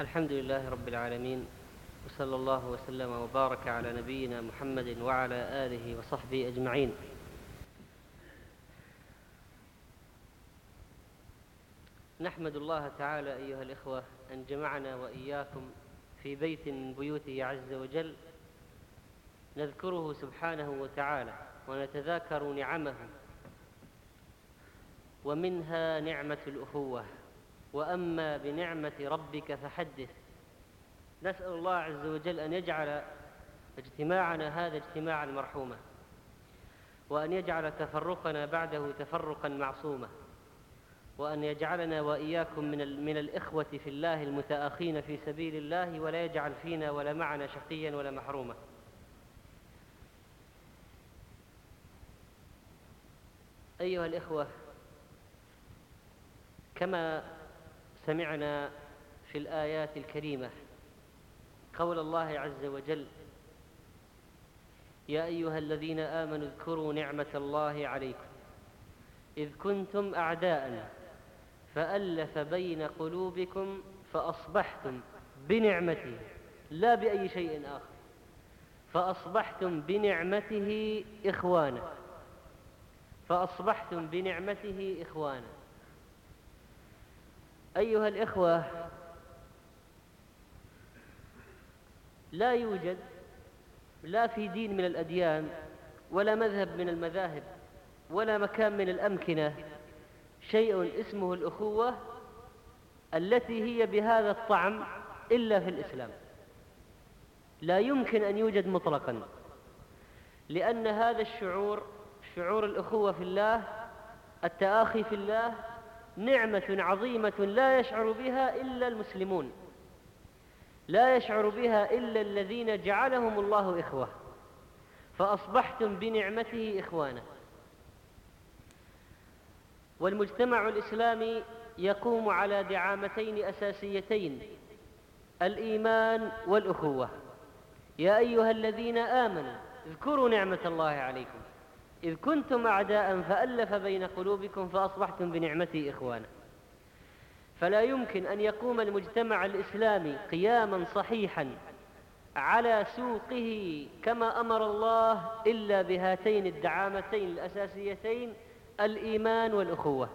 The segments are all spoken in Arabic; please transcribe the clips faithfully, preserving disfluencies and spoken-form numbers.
الحمد لله رب العالمين، وصلى الله وسلم وبارك على نبينا محمد وعلى آله وصحبه أجمعين. نحمد الله تعالى أيها الإخوة أن جمعنا وإياكم في بيت من بيوته عز وجل، نذكره سبحانه وتعالى ونتذاكر نعمه، ومنها نعمة الأخوة. وأما بنعمة ربك فحدث. نسأل الله عز وجل أن يجعل اجتماعنا هذا اجتماعا مرحوما، وأن يجعل تفرقنا بعده تفرقا معصوما، وأن يجعلنا وإياكم من, من الإخوة في الله المتآخين في سبيل الله، ولا يجعل فينا ولا معنا شقيا ولا محروما. أيها الإخوة، كما سمعنا في الآيات الكريمة قول الله عز وجل: يا أيها الذين آمنوا اذكروا نعمة الله عليكم إذ كنتم أعداء فألف بين قلوبكم فأصبحتم بنعمته، لا بأي شيء آخر، فأصبحتم بنعمته إخوانا فأصبحتم بنعمته إخوانا. أيها الإخوة، لا يوجد لا في دين من الأديان ولا مذهب من المذاهب ولا مكان من الأمكنة شيء اسمه الأخوة التي هي بهذا الطعم إلا في الإسلام. لا يمكن أن يوجد مطلقا، لأن هذا الشعور، شعور الأخوة في الله، التآخي في الله، نعمة عظيمة لا يشعر بها إلا المسلمون، لا يشعر بها إلا الذين جعلهم الله إخوة، فأصبحتم بنعمته إخوانا. والمجتمع الإسلامي يقوم على دعامتين أساسيتين: الإيمان والأخوة. يا أيها الذين آمنوا اذكروا نعمة الله عليكم إذ كنتم أعداء فألف بين قلوبكم فأصبحتم بنعمته إخوانا. فلا يمكن أن يقوم المجتمع الإسلامي قياما صحيحا على سوقه كما أمر الله إلا بهاتين الدعامتين الأساسيتين: الإيمان والأخوة.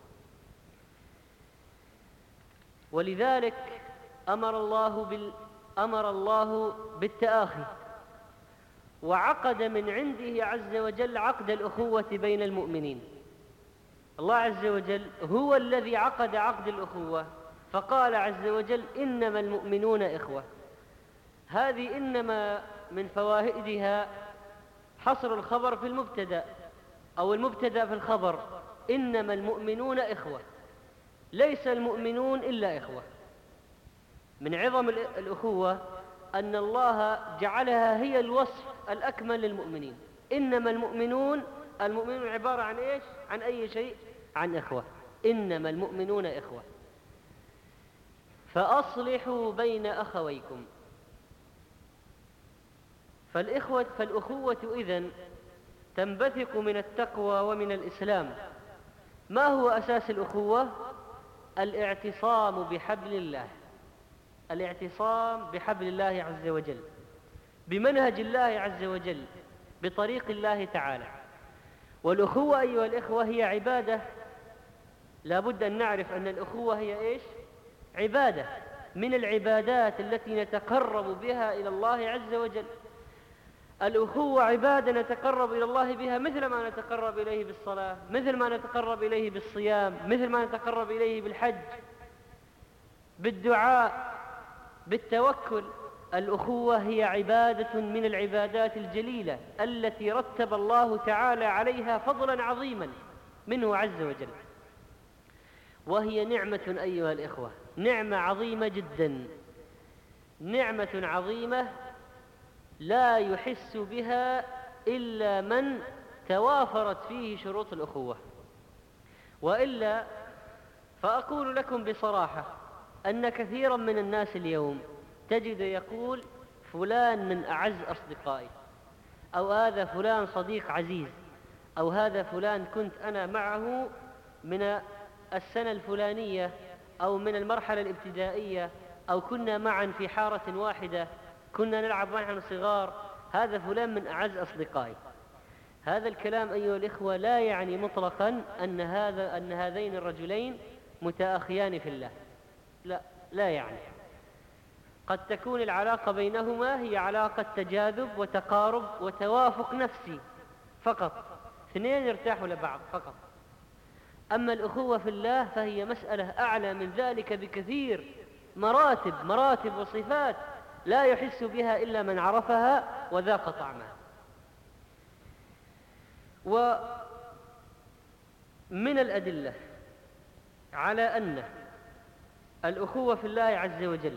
ولذلك أمر الله, بال... أمر الله بالتآخي، وعقد من عنده عز وجل عقد الأخوة بين المؤمنين. الله عز وجل هو الذي عقد عقد الأخوة، فقال عز وجل: إنما المؤمنون إخوة. هذه إنما من فوائدها حصر الخبر في المبتدأ، أو المبتدأ في الخبر: إنما المؤمنون إخوة، ليس المؤمنون إلا إخوة. من عظم الأخوة أن الله جعلها هي الوصف الأكمل للمؤمنين. إنما المؤمنون، المؤمنون عبارة عن إيش؟ عن أي شيء؟ عن إخوة. إنما المؤمنون إخوة. فأصلحوا بين أخويكم. فالإخوة فالأخوة إذن تنبثق من التقوى ومن الإسلام. ما هو أساس الأخوة؟ الاعتصام بحبل الله، الاعتصام بحبل الله عز وجل، بمنهج الله عز وجل، بطريق الله تعالى. والأخوة أيها الإخوة هي عبادة. لا بد أن نعرف أن الأخوة هي إيش؟ عبادة من العبادات التي نتقرب بها إلى الله عز وجل. الأخوة عبادة نتقرب إلى الله بها، مثل ما نتقرب إليه بالصلاة، مثل ما نتقرب إليه بالصيام، مثل ما نتقرب إليه بالحج، بالدعاء، بالتوكل. الأخوة هي عبادة من العبادات الجليلة التي رتب الله تعالى عليها فضلا عظيما منه عز وجل، وهي نعمة أيها الإخوة، نعمة عظيمة جدا، نعمة عظيمة لا يحس بها إلا من توافرت فيه شروط الأخوة. وإلا فأقول لكم بصراحة أن كثيرا من الناس اليوم تجد يقول: فلان من أعز أصدقائي، أو هذا فلان صديق عزيز، أو هذا فلان كنت أنا معه من السنة الفلانية أو من المرحلة الابتدائية أو كنا معا في حارة واحدة، كنا نلعب ونحن صغار، هذا فلان من أعز أصدقائي. هذا الكلام أيها الإخوة لا يعني مطلقا أن هذا أن هذين الرجلين متأخيان في الله، لا لا يعني. قد تكون العلاقة بينهما هي علاقة تجاذب وتقارب وتوافق نفسي فقط، اثنين يرتاحوا لبعض فقط. أما الأخوة في الله فهي مسألة أعلى من ذلك بكثير، مراتب مراتب وصفات لا يحس بها إلا من عرفها وذاق طعمها. ومن الأدلة على أن الأخوة في الله عز وجل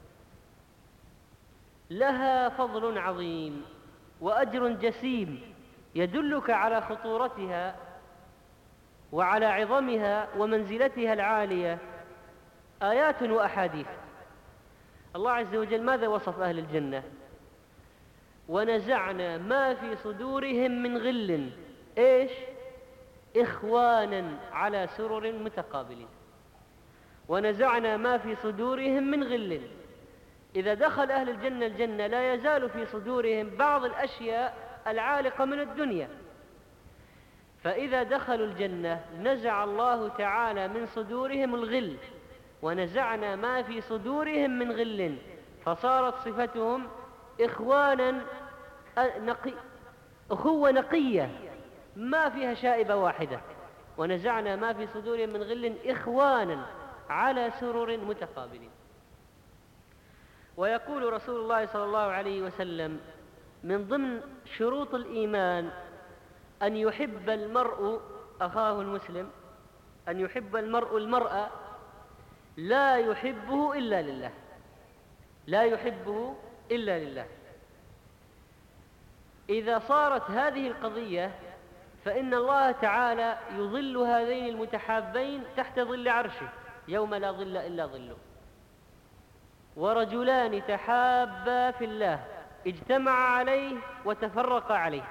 لها فضل عظيم وأجر جسيم يدلك على خطورتها وعلى عظمها ومنزلتها العالية آيات وأحاديث. الله عز وجل ماذا وصف أهل الجنة؟ ونزعنا ما في صدورهم من غل إيش؟ إخوانا على سرر متقابلين. ونزعنا ما في صدورهم من غل. إذا دخل أهل الجنة الجنة لا يزال في صدورهم بعض الأشياء العالقة من الدنيا، فإذا دخلوا الجنة نزع الله تعالى من صدورهم الغل، ونزعنا ما في صدورهم من غل، فصارت صفتهم إخوانا نقي، أخوة نقية ما فيها شائبة واحدة. ونزعنا ما في صدورهم من غل إخوانا على سرر متقابلين. ويقول رسول الله صلى الله عليه وسلم من ضمن شروط الإيمان أن يحب المرء أخاه المسلم، أن يحب المرء المرأة لا يحبه إلا لله، لا يحبه إلا لله. إذا صارت هذه القضية فإن الله تعالى يظل هذين المتحابين تحت ظل عرشه يوم لا ظل إلا ظله. ورجلان تحابا في الله اجتمعا عليه وتفرقا عليه.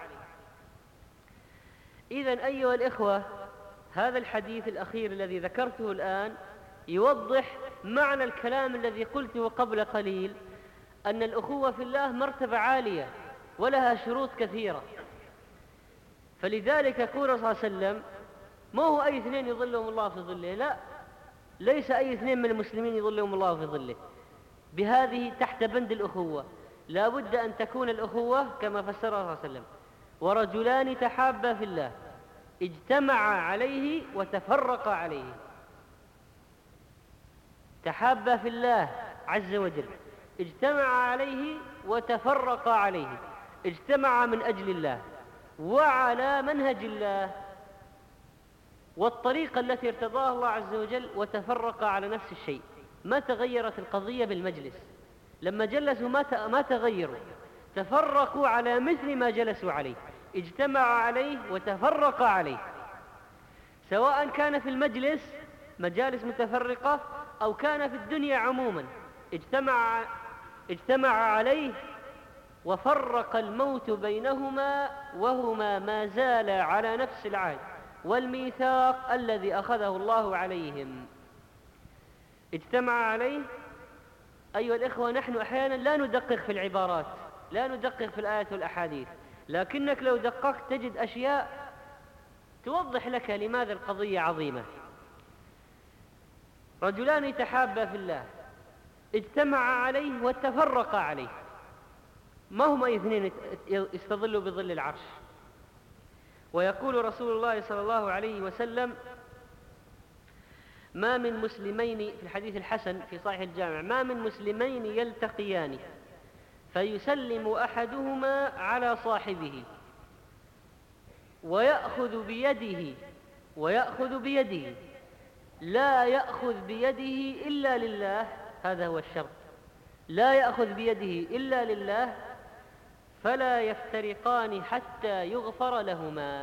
إذن أيها الإخوة، هذا الحديث الأخير الذي ذكرته الآن يوضح معنى الكلام الذي قلته قبل قليل، أن الأخوة في الله مرتبة عالية ولها شروط كثيرة. فلذلك يقول صلى الله عليه وسلم ما هو أي اثنين يظلهم الله في ظله، لا، ليس أي اثنين من المسلمين يظلهم الله في ظله. بهذه تحت بند الأخوة لا بد أن تكون الأخوة كما فسرها صلى الله عليه وسلم: ورجلان تحابا في الله اجتمعا عليه وتفرقا عليه. تحابا في الله عز وجل، اجتمعا عليه وتفرقا عليه. اجتمعا من أجل الله وعلى منهج الله والطريقة التي ارتضاها الله عز وجل، وتفرقا على نفس الشيء. ما تغيرت القضية بالمجلس، لما جلسوا ما تغيروا، تفرقوا على مثل ما جلسوا عليه، اجتمعوا عليه وتفرقا عليه، سواء كان في المجلس مجالس متفرقة أو كان في الدنيا عموما. اجتمع اجتمع عليه وفرق الموت بينهما وهما ما زالا على نفس العهد والميثاق الذي أخذه الله عليهم. اجتمع عليه. أيها الإخوة، نحن أحيانا لا ندقق في العبارات، لا ندقق في الآيات والأحاديث، لكنك لو دققت تجد أشياء توضح لك لماذا القضية عظيمة. رجلان تحابا في الله اجتمعا عليه وتفرقا عليه. ما هم أي اثنين يستظلوا بظل العرش؟ ويقول رسول الله صلى الله عليه وسلم: ما من مسلمين، في الحديث الحسن في صحيح الجامع، ما من مسلمين يلتقيان فيسلم أحدهما على صاحبه ويأخذ بيده ويأخذ بيده لا يأخذ بيده إلا لله، هذا هو الشرط، لا يأخذ بيده إلا لله، فلا يفترقان حتى يغفر لهما.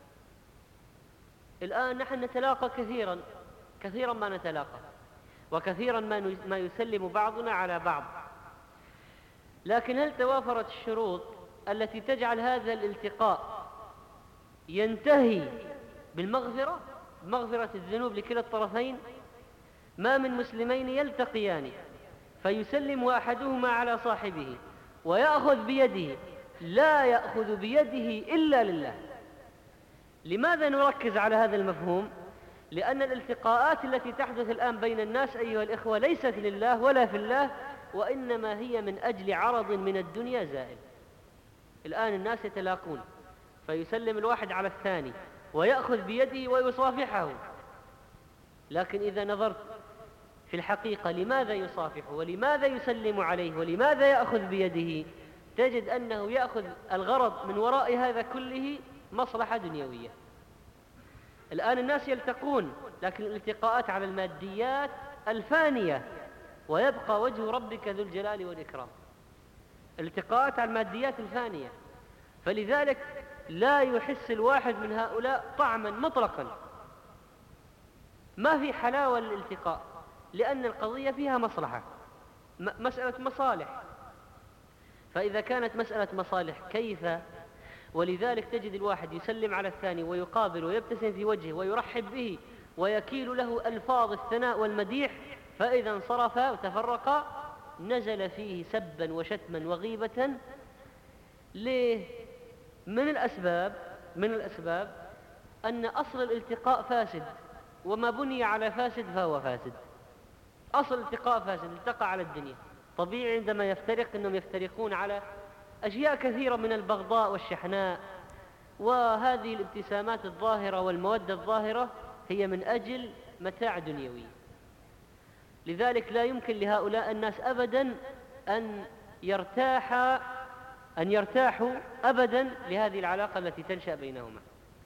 الآن نحن نتلاقى كثيرا كثيرا ما نتلاقى، وكثيرا ما ما يسلم بعضنا على بعض، لكن هل توافرت الشروط التي تجعل هذا الالتقاء ينتهي بالمغفرة، مغفرة الذنوب لكلا الطرفين؟ ما من مسلمين يلتقيان فيسلم أحدهما على صاحبه ويأخذ بيده، لا يأخذ بيده إلا لله. لماذا نركز على هذا المفهوم؟ لأن الالتقاءات التي تحدث الآن بين الناس أيها الإخوة ليست لله ولا في الله، وإنما هي من أجل عرض من الدنيا زائل. الآن الناس يتلاقون فيسلم الواحد على الثاني ويأخذ بيده ويصافحه، لكن إذا نظرت في الحقيقة لماذا يصافحه ولماذا يسلم عليه ولماذا يأخذ بيده، تجد أنه يأخذ الغرض من وراء هذا كله مصلحة دنيوية. الآن الناس يلتقون، لكن الالتقاءات على الماديات الفانية، ويبقى وجه ربك ذو الجلال والإكرام. الالتقاءات على الماديات الفانية، فلذلك لا يحس الواحد من هؤلاء طعما مطلقا، ما في حلاوة للالتقاء، لأن القضية فيها مصلحة، مسألة مصالح. فإذا كانت مسألة مصالح كيف؟ ولذلك تجد الواحد يسلم على الثاني ويقابل ويبتسم في وجهه ويرحب به ويكيل له ألفاظ الثناء والمديح، فإذا انصرف وتفرق نزل فيه سبا وشتما وغيبة. ليه؟ من الأسباب من الأسباب أن أصل الالتقاء فاسد، وما بني على فاسد فهو فاسد. أصل الالتقاء فاسد، التقى على الدنيا. طبيعي عندما يفترق أنهم يفترقون على أشياء كثيرة من البغضاء والشحناء، وهذه الابتسامات الظاهرة والمودة الظاهرة هي من أجل متاع دنيوي. لذلك لا يمكن لهؤلاء الناس أبدا أن يرتاح أن يرتاحوا أبدا لهذه العلاقة التي تنشأ بينهما.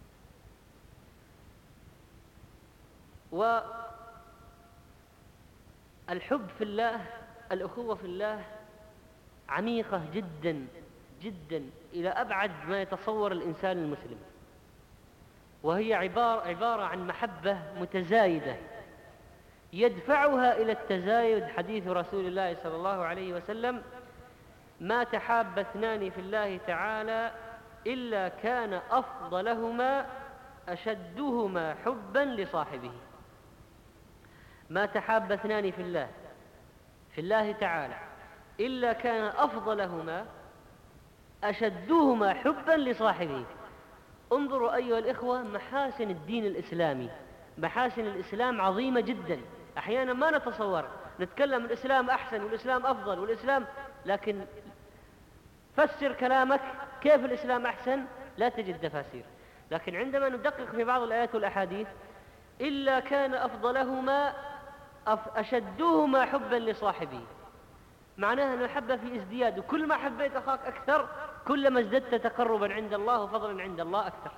والحب في الله، الأخوة في الله عميقة جدا جدا إلى أبعد ما يتصور الإنسان المسلم، وهي عبارة, عبارة عن محبة متزايدة يدفعها إلى التزايد. حديث رسول الله صلى الله عليه وسلم: ما تحاب اثنان في الله تعالى إلا كان أفضلهما أشدهما حبا لصاحبه. ما تحاب اثنان في الله في الله تعالى إلا كان أفضلهما أشدهما حبا لصاحبه. انظروا أيها الإخوة محاسن الدين الإسلامي، محاسن الإسلام عظيمة جدا. أحيانا ما نتصور، نتكلم الإسلام أحسن والإسلام أفضل والإسلام، لكن فسر كلامك كيف الإسلام أحسن لا تجد تفاسير. لكن عندما ندقق في بعض الآيات والأحاديث: إلا كان أفضلهما أشدهما حبا لصاحبه، معناها أن المحبة في ازدياد، وكل ما حبيت أخاك أكثر كلما ازددت تقربا عند الله وفضلا عند الله أكثر.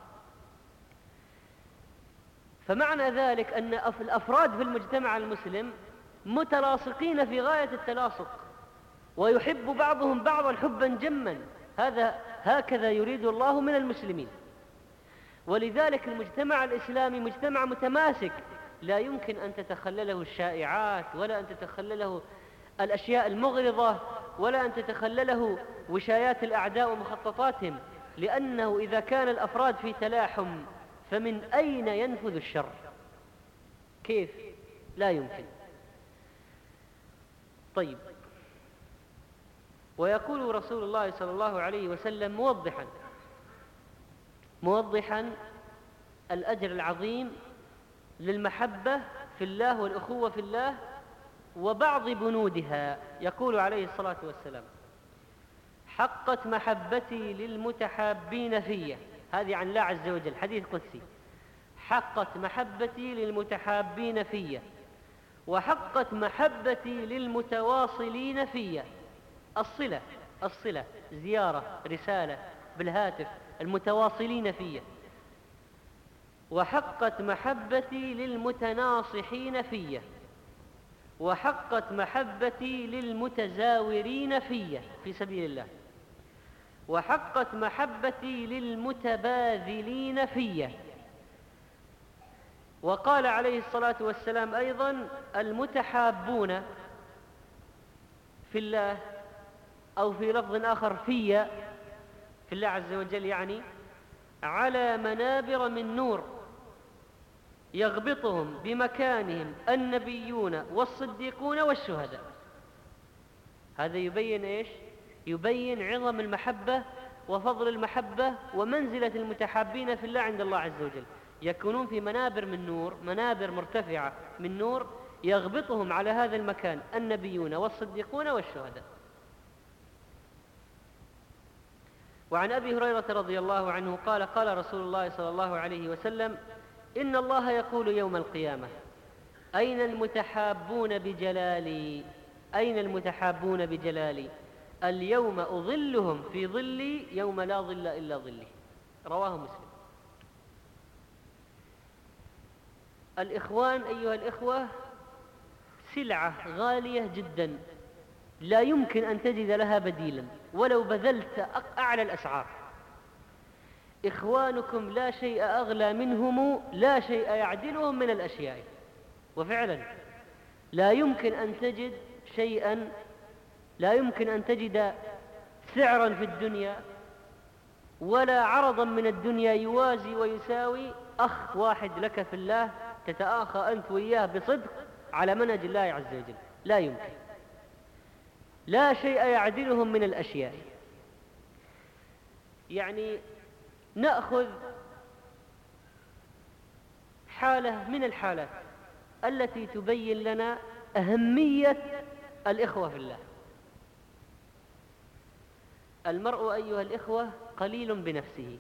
فمعنى ذلك أن الأفراد في المجتمع المسلم متلاصقين في غاية التلاصق، ويحب بعضهم بعضا حبا جما. هذا هكذا يريد الله من المسلمين. ولذلك المجتمع الإسلامي مجتمع متماسك، لا يمكن أن تتخلله الشائعات، ولا أن تتخلله الأشياء المغرضة، ولا أن تتخلله وشايات الأعداء ومخططاتهم، لأنه إذا كان الأفراد في تلاحم فمن أين ينفذ الشر؟ كيف؟ لا يمكن. طيب، ويقول رسول الله صلى الله عليه وسلم موضحا موضحا الأجر العظيم للمحبة في الله والأخوة في الله وبعض بنودها. يقول عليه الصلاة والسلام: حقت محبتي للمتحابين في، هذه عن الله عز وجل، حديث قدسي: حقت محبتي للمتحابين في، وحقت محبتي للمتواصلين في. الصلة الصلة زيارة، رسالة بالهاتف، المتواصلين في. وحقت محبتي للمتناصحين في، وحقت محبتي للمتزاورين في في سبيل الله، وحقت محبتي للمتباذلين في. وقال عليه الصلاة والسلام أيضا: المتحابون في الله، أو في لفظ آخر في في الله عز وجل، يعني على منابر من نور يغبطهم بمكانهم النبيون والصديقون والشهداء. هذا يبين إيش؟ يبين عظم المحبة وفضل المحبة ومنزلة المتحابين في الله عند الله عز وجل. يكونون في منابر من نور، منابر مرتفعة من نور يغبطهم على هذا المكان النبيون والصديقون والشهداء. وعن أبي هريرة رضي الله عنه قال قال رسول الله صلى الله عليه وسلم: إن الله يقول يوم القيامة: أين المتحابون بجلالي؟ أين المتحابون بجلالي؟ اليوم أظلهم في ظلي يوم لا ظل إلا ظلي. رواه مسلم. الإخوان أيها الإخوة سلعة غالية جدا لا يمكن أن تجد لها بديلا ولو بذلت أعلى الأسعار. إخوانكم لا شيء أغلى منهم، لا شيء يعدلهم من الأشياء. وفعلا لا يمكن أن تجد شيئا، لا يمكن أن تجد سعرا في الدنيا ولا عرضا من الدنيا يوازي ويساوي أخ واحد لك في الله تتآخى أنت وإياه بصدق على منهج الله عز وجل. لا يمكن، لا شيء يعدلهم من الأشياء. يعني نأخذ حالة من الحالات التي تبين لنا أهمية الإخوة في الله. المرء أيها الإخوة قليل بنفسه،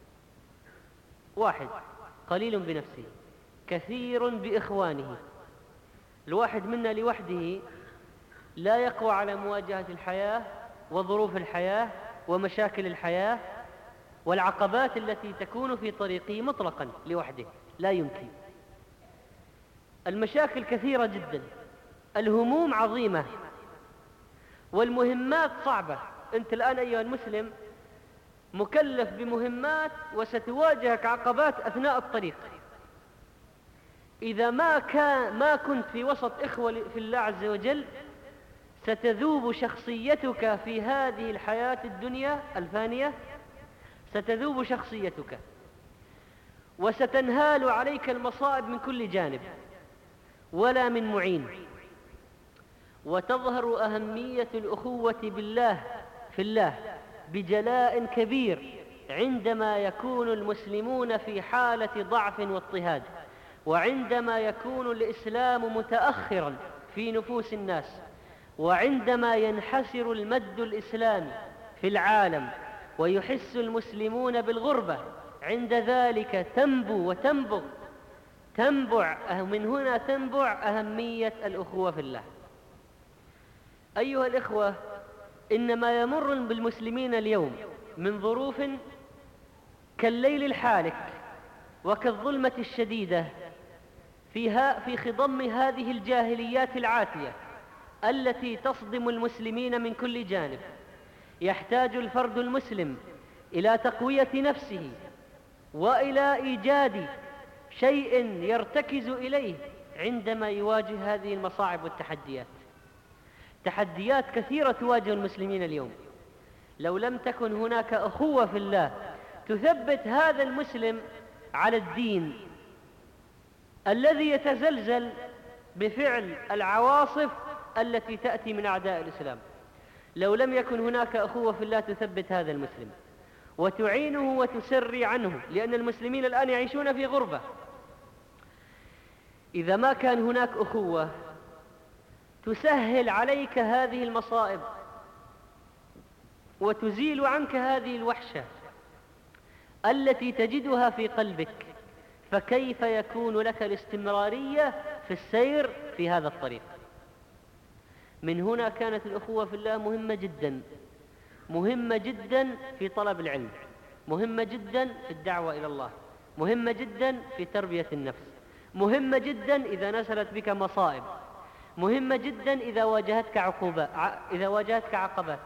واحد قليل بنفسه كثير بإخوانه. الواحد منا لوحده لا يقوى على مواجهة الحياة وظروف الحياة ومشاكل الحياة والعقبات التي تكون في طريقه مطلقا لوحده، لا يمكن. المشاكل كثيرة جدا، الهموم عظيمة، والمهمات صعبة. أنت الآن أيها المسلم مكلف بمهمات وستواجهك عقبات أثناء الطريق. إذا ما كان ما كنت في وسط إخوة في الله عز وجل ستذوب شخصيتك في هذه الحياة الدنيا الفانية، ستذوب شخصيتك وستنهال عليك المصائب من كل جانب ولا من معين. وتظهر أهمية الأخوة بالله في الله بجلاء كبير عندما يكون المسلمون في حالة ضعف واضطهاد، وعندما يكون الإسلام متأخرا في نفوس الناس، وعندما ينحسر المد الإسلامي في العالم ويحس المسلمون بالغربة. عند ذلك تنبو وتنبغ تنبع من هنا تنبع أهمية الأخوة في الله. أيها الإخوة، إن ما يمر بالمسلمين اليوم من ظروف كالليل الحالك وكالظلمة الشديدة فيها في خضم هذه الجاهليات العاتية التي تصدم المسلمين من كل جانب، يحتاج الفرد المسلم إلى تقوية نفسه وإلى إيجاد شيء يرتكز إليه عندما يواجه هذه المصاعب والتحديات. تحديات كثيرة تواجه المسلمين اليوم. لو لم تكن هناك أخوة في الله تثبت هذا المسلم على الدين الذي يتزلزل بفعل العواصف التي تأتي من أعداء الإسلام، لو لم يكن هناك أخوة في الله تثبت هذا المسلم وتعينه وتسري عنه، لأن المسلمين الآن يعيشون في غربة. إذا ما كان هناك أخوة تسهل عليك هذه المصائب وتزيل عنك هذه الوحشة التي تجدها في قلبك، فكيف يكون لك الاستمرارية في السير في هذا الطريق؟ من هنا كانت الأخوة في الله مهمة جدا، مهمة جدا في طلب العلم، مهمة جدا في الدعوة إلى الله، مهمة جدا في تربية النفس، مهمة جدا إذا نزلت بك مصائب، مهمة جدا إذا واجهتك عقوبات إذا واجهتك عقبات.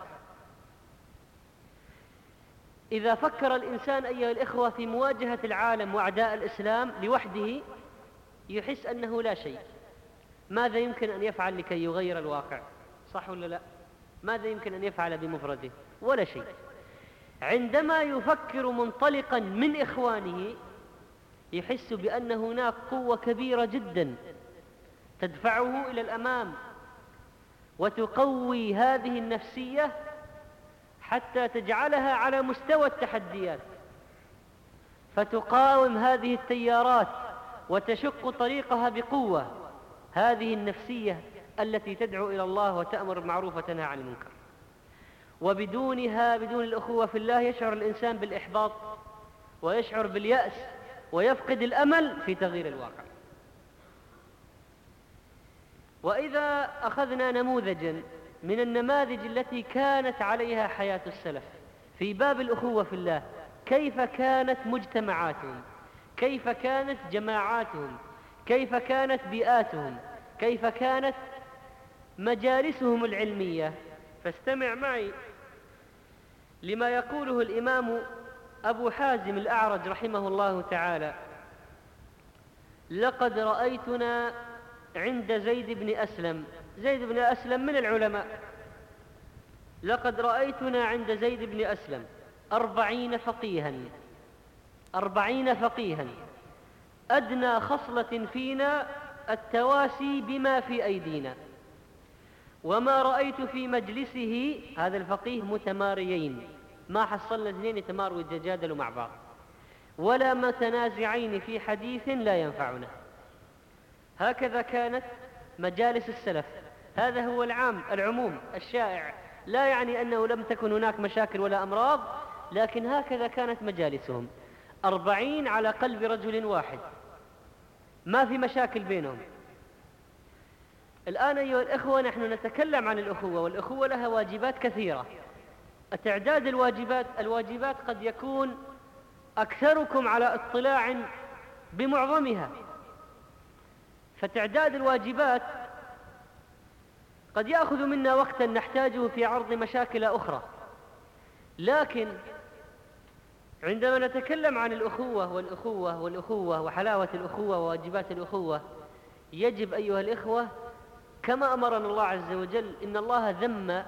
إذا فكر الإنسان أيها الإخوة في مواجهة العالم وأعداء الإسلام لوحده يحس أنه لا شيء. ماذا يمكن أن يفعل لكي يغير الواقع؟ صح ولا لا؟ ماذا يمكن أن يفعل بمفرده؟ ولا شيء. عندما يفكر منطلقا من إخوانه يحس بأن هناك قوة كبيرة جدا تدفعه إلى الأمام وتقوي هذه النفسية حتى تجعلها على مستوى التحديات، فتقاوم هذه التيارات وتشق طريقها بقوة، هذه النفسية التي تدعو إلى الله وتأمر بالمعروف وتنهى عن المنكر. وبدونها، بدون الأخوة في الله، يشعر الإنسان بالإحباط ويشعر باليأس ويفقد الأمل في تغيير الواقع. وإذا أخذنا نموذجا من النماذج التي كانت عليها حياة السلف في باب الأخوة في الله، كيف كانت مجتمعاتهم، كيف كانت جماعاتهم، كيف كانت بيئاتهم، كيف كانت مجالسهم العلمية، فاستمع معي لما يقوله الإمام أبو حازم الأعرج رحمه الله تعالى: لقد رأيتنا عند زيد بن أسلم. زيد بن أسلم من العلماء. لقد رأيتنا عند زيد بن أسلم أربعين فقيها أربعين فقيها أدنى خصلة فينا التواسي بما في أيدينا، وما رأيت في مجلسه هذا الفقيه متماريين، ما حصلنا اثنين يتماروا ويتجادلوا مع بعض، ولا متنازعين في حديث لا ينفعنا. هكذا كانت مجالس السلف. هذا هو العام العموم الشائع، لا يعني أنه لم تكن هناك مشاكل ولا أمراض، لكن هكذا كانت مجالسهم، أربعين على قلب رجل واحد، ما في مشاكل بينهم. الآن أيها الإخوة نحن نتكلم عن الأخوة، والأخوة لها واجبات كثيرة. تعداد الواجبات الواجبات قد يكون أكثركم على اطلاع بمعظمها، فتعداد الواجبات قد يأخذ منا وقتا نحتاجه في عرض مشاكل أخرى، لكن عندما نتكلم عن الأخوة والأخوة والأخوة وحلاوة الأخوة وواجبات الأخوة، يجب أيها الإخوة كما أمرنا الله عز وجل، إن الله ذم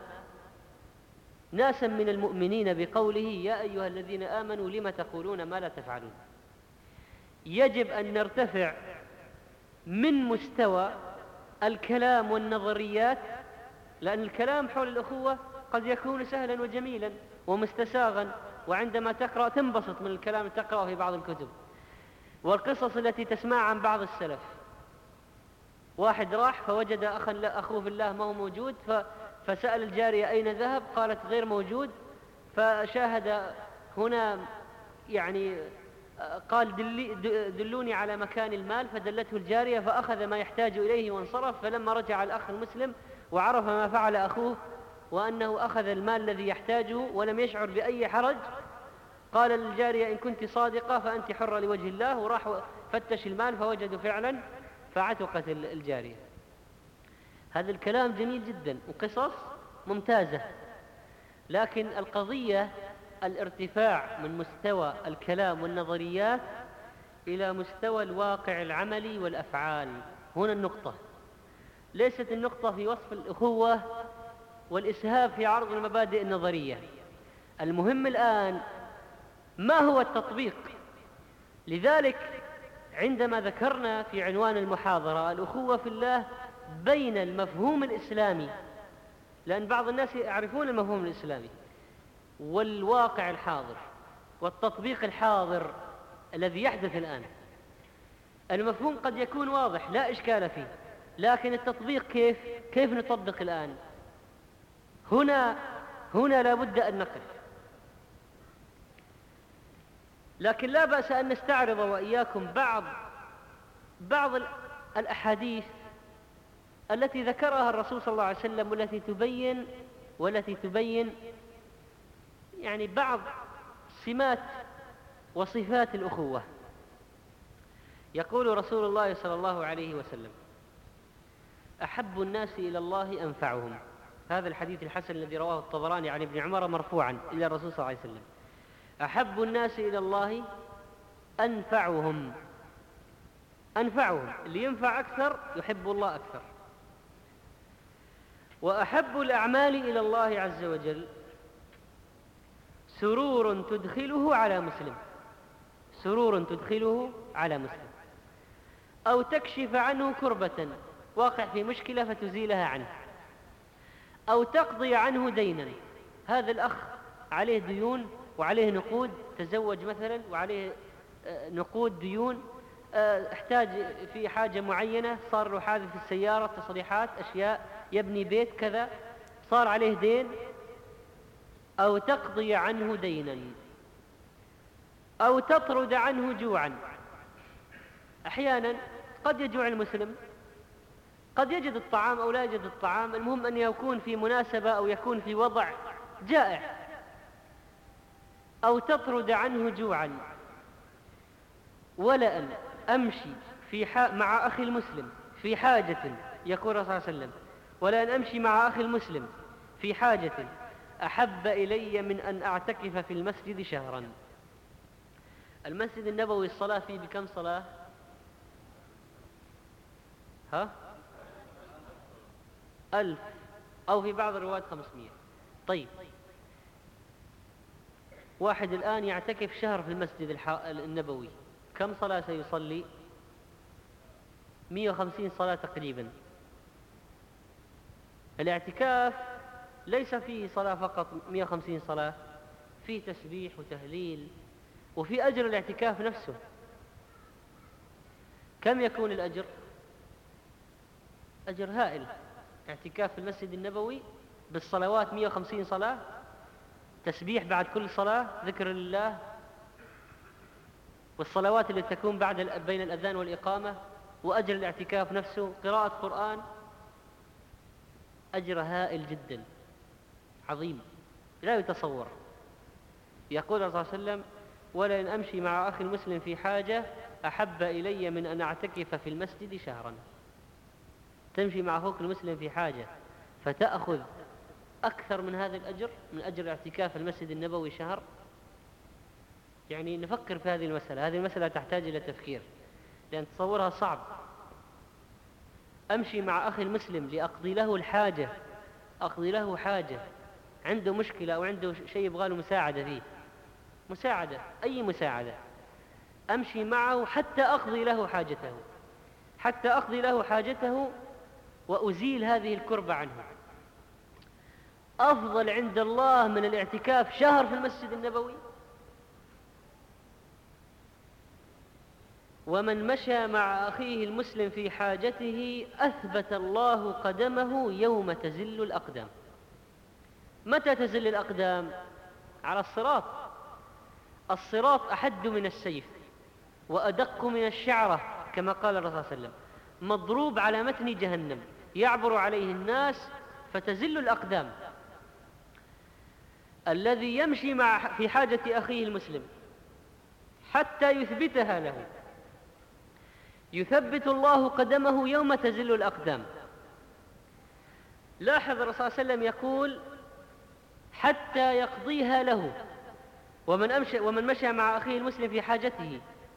ناسا من المؤمنين بقوله: يا أيها الذين آمنوا لم تقولون ما لا تفعلون. يجب أن نرتفع من مستوى الكلام والنظريات، لأن الكلام حول الأخوة قد يكون سهلا وجميلا ومستساغا، وعندما تقرأ تنبسط من الكلام اللي تقرأه في بعض الكتب والقصص التي تسمع عن بعض السلف. واحد راح فوجد أخا أخوه في الله ما هو موجود، فسأل الجارية أين ذهب، قالت غير موجود، فشاهد هنا يعني قال دلي دلوني على مكان المال، فدلته الجارية فأخذ ما يحتاج إليه وانصرف. فلما رجع الأخ المسلم وعرف ما فعل أخوه وأنه أخذ المال الذي يحتاجه ولم يشعر بأي حرج، قال للجارية: إن كنت صادقة فأنت حرة لوجه الله. وراح فتش المال فوجدوا فعلا، فعتقت الجارية. هذا الكلام جميل جدا وقصص ممتازة، لكن القضية الارتفاع من مستوى الكلام والنظريات إلى مستوى الواقع العملي والأفعال. هنا النقطة، ليست النقطة في وصف الأخوة والإسهاب في عرض المبادئ النظرية. المهم الآن ما هو التطبيق. لذلك عندما ذكرنا في عنوان المحاضرة الأخوة في الله بين المفهوم الإسلامي، لأن بعض الناس يعرفون المفهوم الإسلامي، والواقع الحاضر والتطبيق الحاضر الذي يحدث الآن. المفهوم قد يكون واضح لا إشكال فيه، لكن التطبيق كيف كيف نطبق الآن؟ هنا هنا لا بد أن نقف. لكن لا بأس أن نستعرض وإياكم بعض بعض الأحاديث التي ذكرها الرسول صلى الله عليه وسلم، والتي تبين والتي تبين يعني بعض سمات وصفات الأخوة. يقول رسول الله صلى الله عليه وسلم: أحب الناس إلى الله أنفعهم. هذا الحديث الحسن الذي رواه الطبراني عن ابن عمر مرفوعا إلى الرسول صلى الله عليه وسلم: أحب الناس إلى الله أنفعهم. أنفعهم، اللي ينفع أكثر يحب الله أكثر. وأحب الأعمال إلى الله عز وجل سرور تدخله على مسلم، سرور تدخله على مسلم، أو تكشف عنه كربة، واقع في مشكلة فتزيلها عنه، أو تقضي عنه دينا. هذا الأخ عليه ديون وعليه نقود، تزوج مثلا وعليه نقود ديون، احتاج في حاجة معينة، صار له حادث في السيارة، تصليحات، أشياء، يبني بيت كذا، صار عليه دين. أو تقضي عنه دينا أو تطرد عنه جوعا. أحيانا قد يجوع المسلم، قد يجد الطعام أو لا يجد الطعام، المهم أن يكون في مناسبة أو يكون في وضع جائع. أو تطرد عنه جوعا. ولأن أمشي في مع أخي المسلم في حاجة، يقول الرسول صلى الله عليه وسلم: ولأن أمشي مع أخي المسلم في حاجة أحب إلي من أن أعتكف في المسجد شهرا. المسجد النبوي الصلاة فيه بكم صلاة؟ ها؟ ألف، أو في بعض الروايات خمسمائة. طيب، واحد الآن يعتكف شهر في المسجد النبوي، كم صلاة سيصلي؟ مئة وخمسين صلاة تقريبا. الاعتكاف ليس فيه صلاة فقط، مئة وخمسين صلاة، فيه تسبيح وتهليل، وفي أجر الاعتكاف نفسه. كم يكون الأجر؟ أجر هائل. اعتكاف في المسجد النبوي بالصلوات مئة وخمسين صلاة، تسبيح بعد كل صلاة، ذكر لله، والصلوات التي تكون بعد بين الأذان والإقامة، وأجر الاعتكاف نفسه، قراءة قرآن، أجر هائل جدا عظيم لا يتصور. يقول الرسول صلى الله عليه وسلم: ولن أمشي مع أخي المسلم في حاجة أحب إلي من أن أعتكف في المسجد شهرا. تمشي مع أخوك المسلم في حاجة فتأخذ أكثر من هذا الأجر، من أجر الاعتكاف في المسجد النبوي شهر. يعني نفكر في هذه المسألة، هذه المسألة تحتاج إلى تفكير، لأن تصورها صعب. أمشي مع أخي المسلم لأقضي له الحاجة، أقضي له حاجة، عنده مشكلة أو عنده شيء يبغى له مساعدة فيه، مساعدة، أي مساعدة، أمشي معه حتى أقضي له حاجته، حتى أقضي له حاجته وأزيل هذه الكربة عنه. أفضل عند الله من الاعتكاف شهر في المسجد النبوي. ومن مشى مع أخيه المسلم في حاجته أثبت الله قدمه يوم تزل الأقدام. متى تزل الأقدام؟ على الصراط. الصراط أحد من السيف وأدق من الشعرة، كما قال الرسول صلى الله عليه وسلم، مضروب على متن جهنم، يعبر عليه الناس فتزل الأقدام. الذي يمشي مع في حاجة أخيه المسلم حتى يثبتها له يثبت الله قدمه يوم تزل الأقدام. لاحظ الرسول صلى الله عليه وسلم يقول: حتى يقضيها له. ومن, أمشي ومن مشى مع أخيه المسلم في حاجته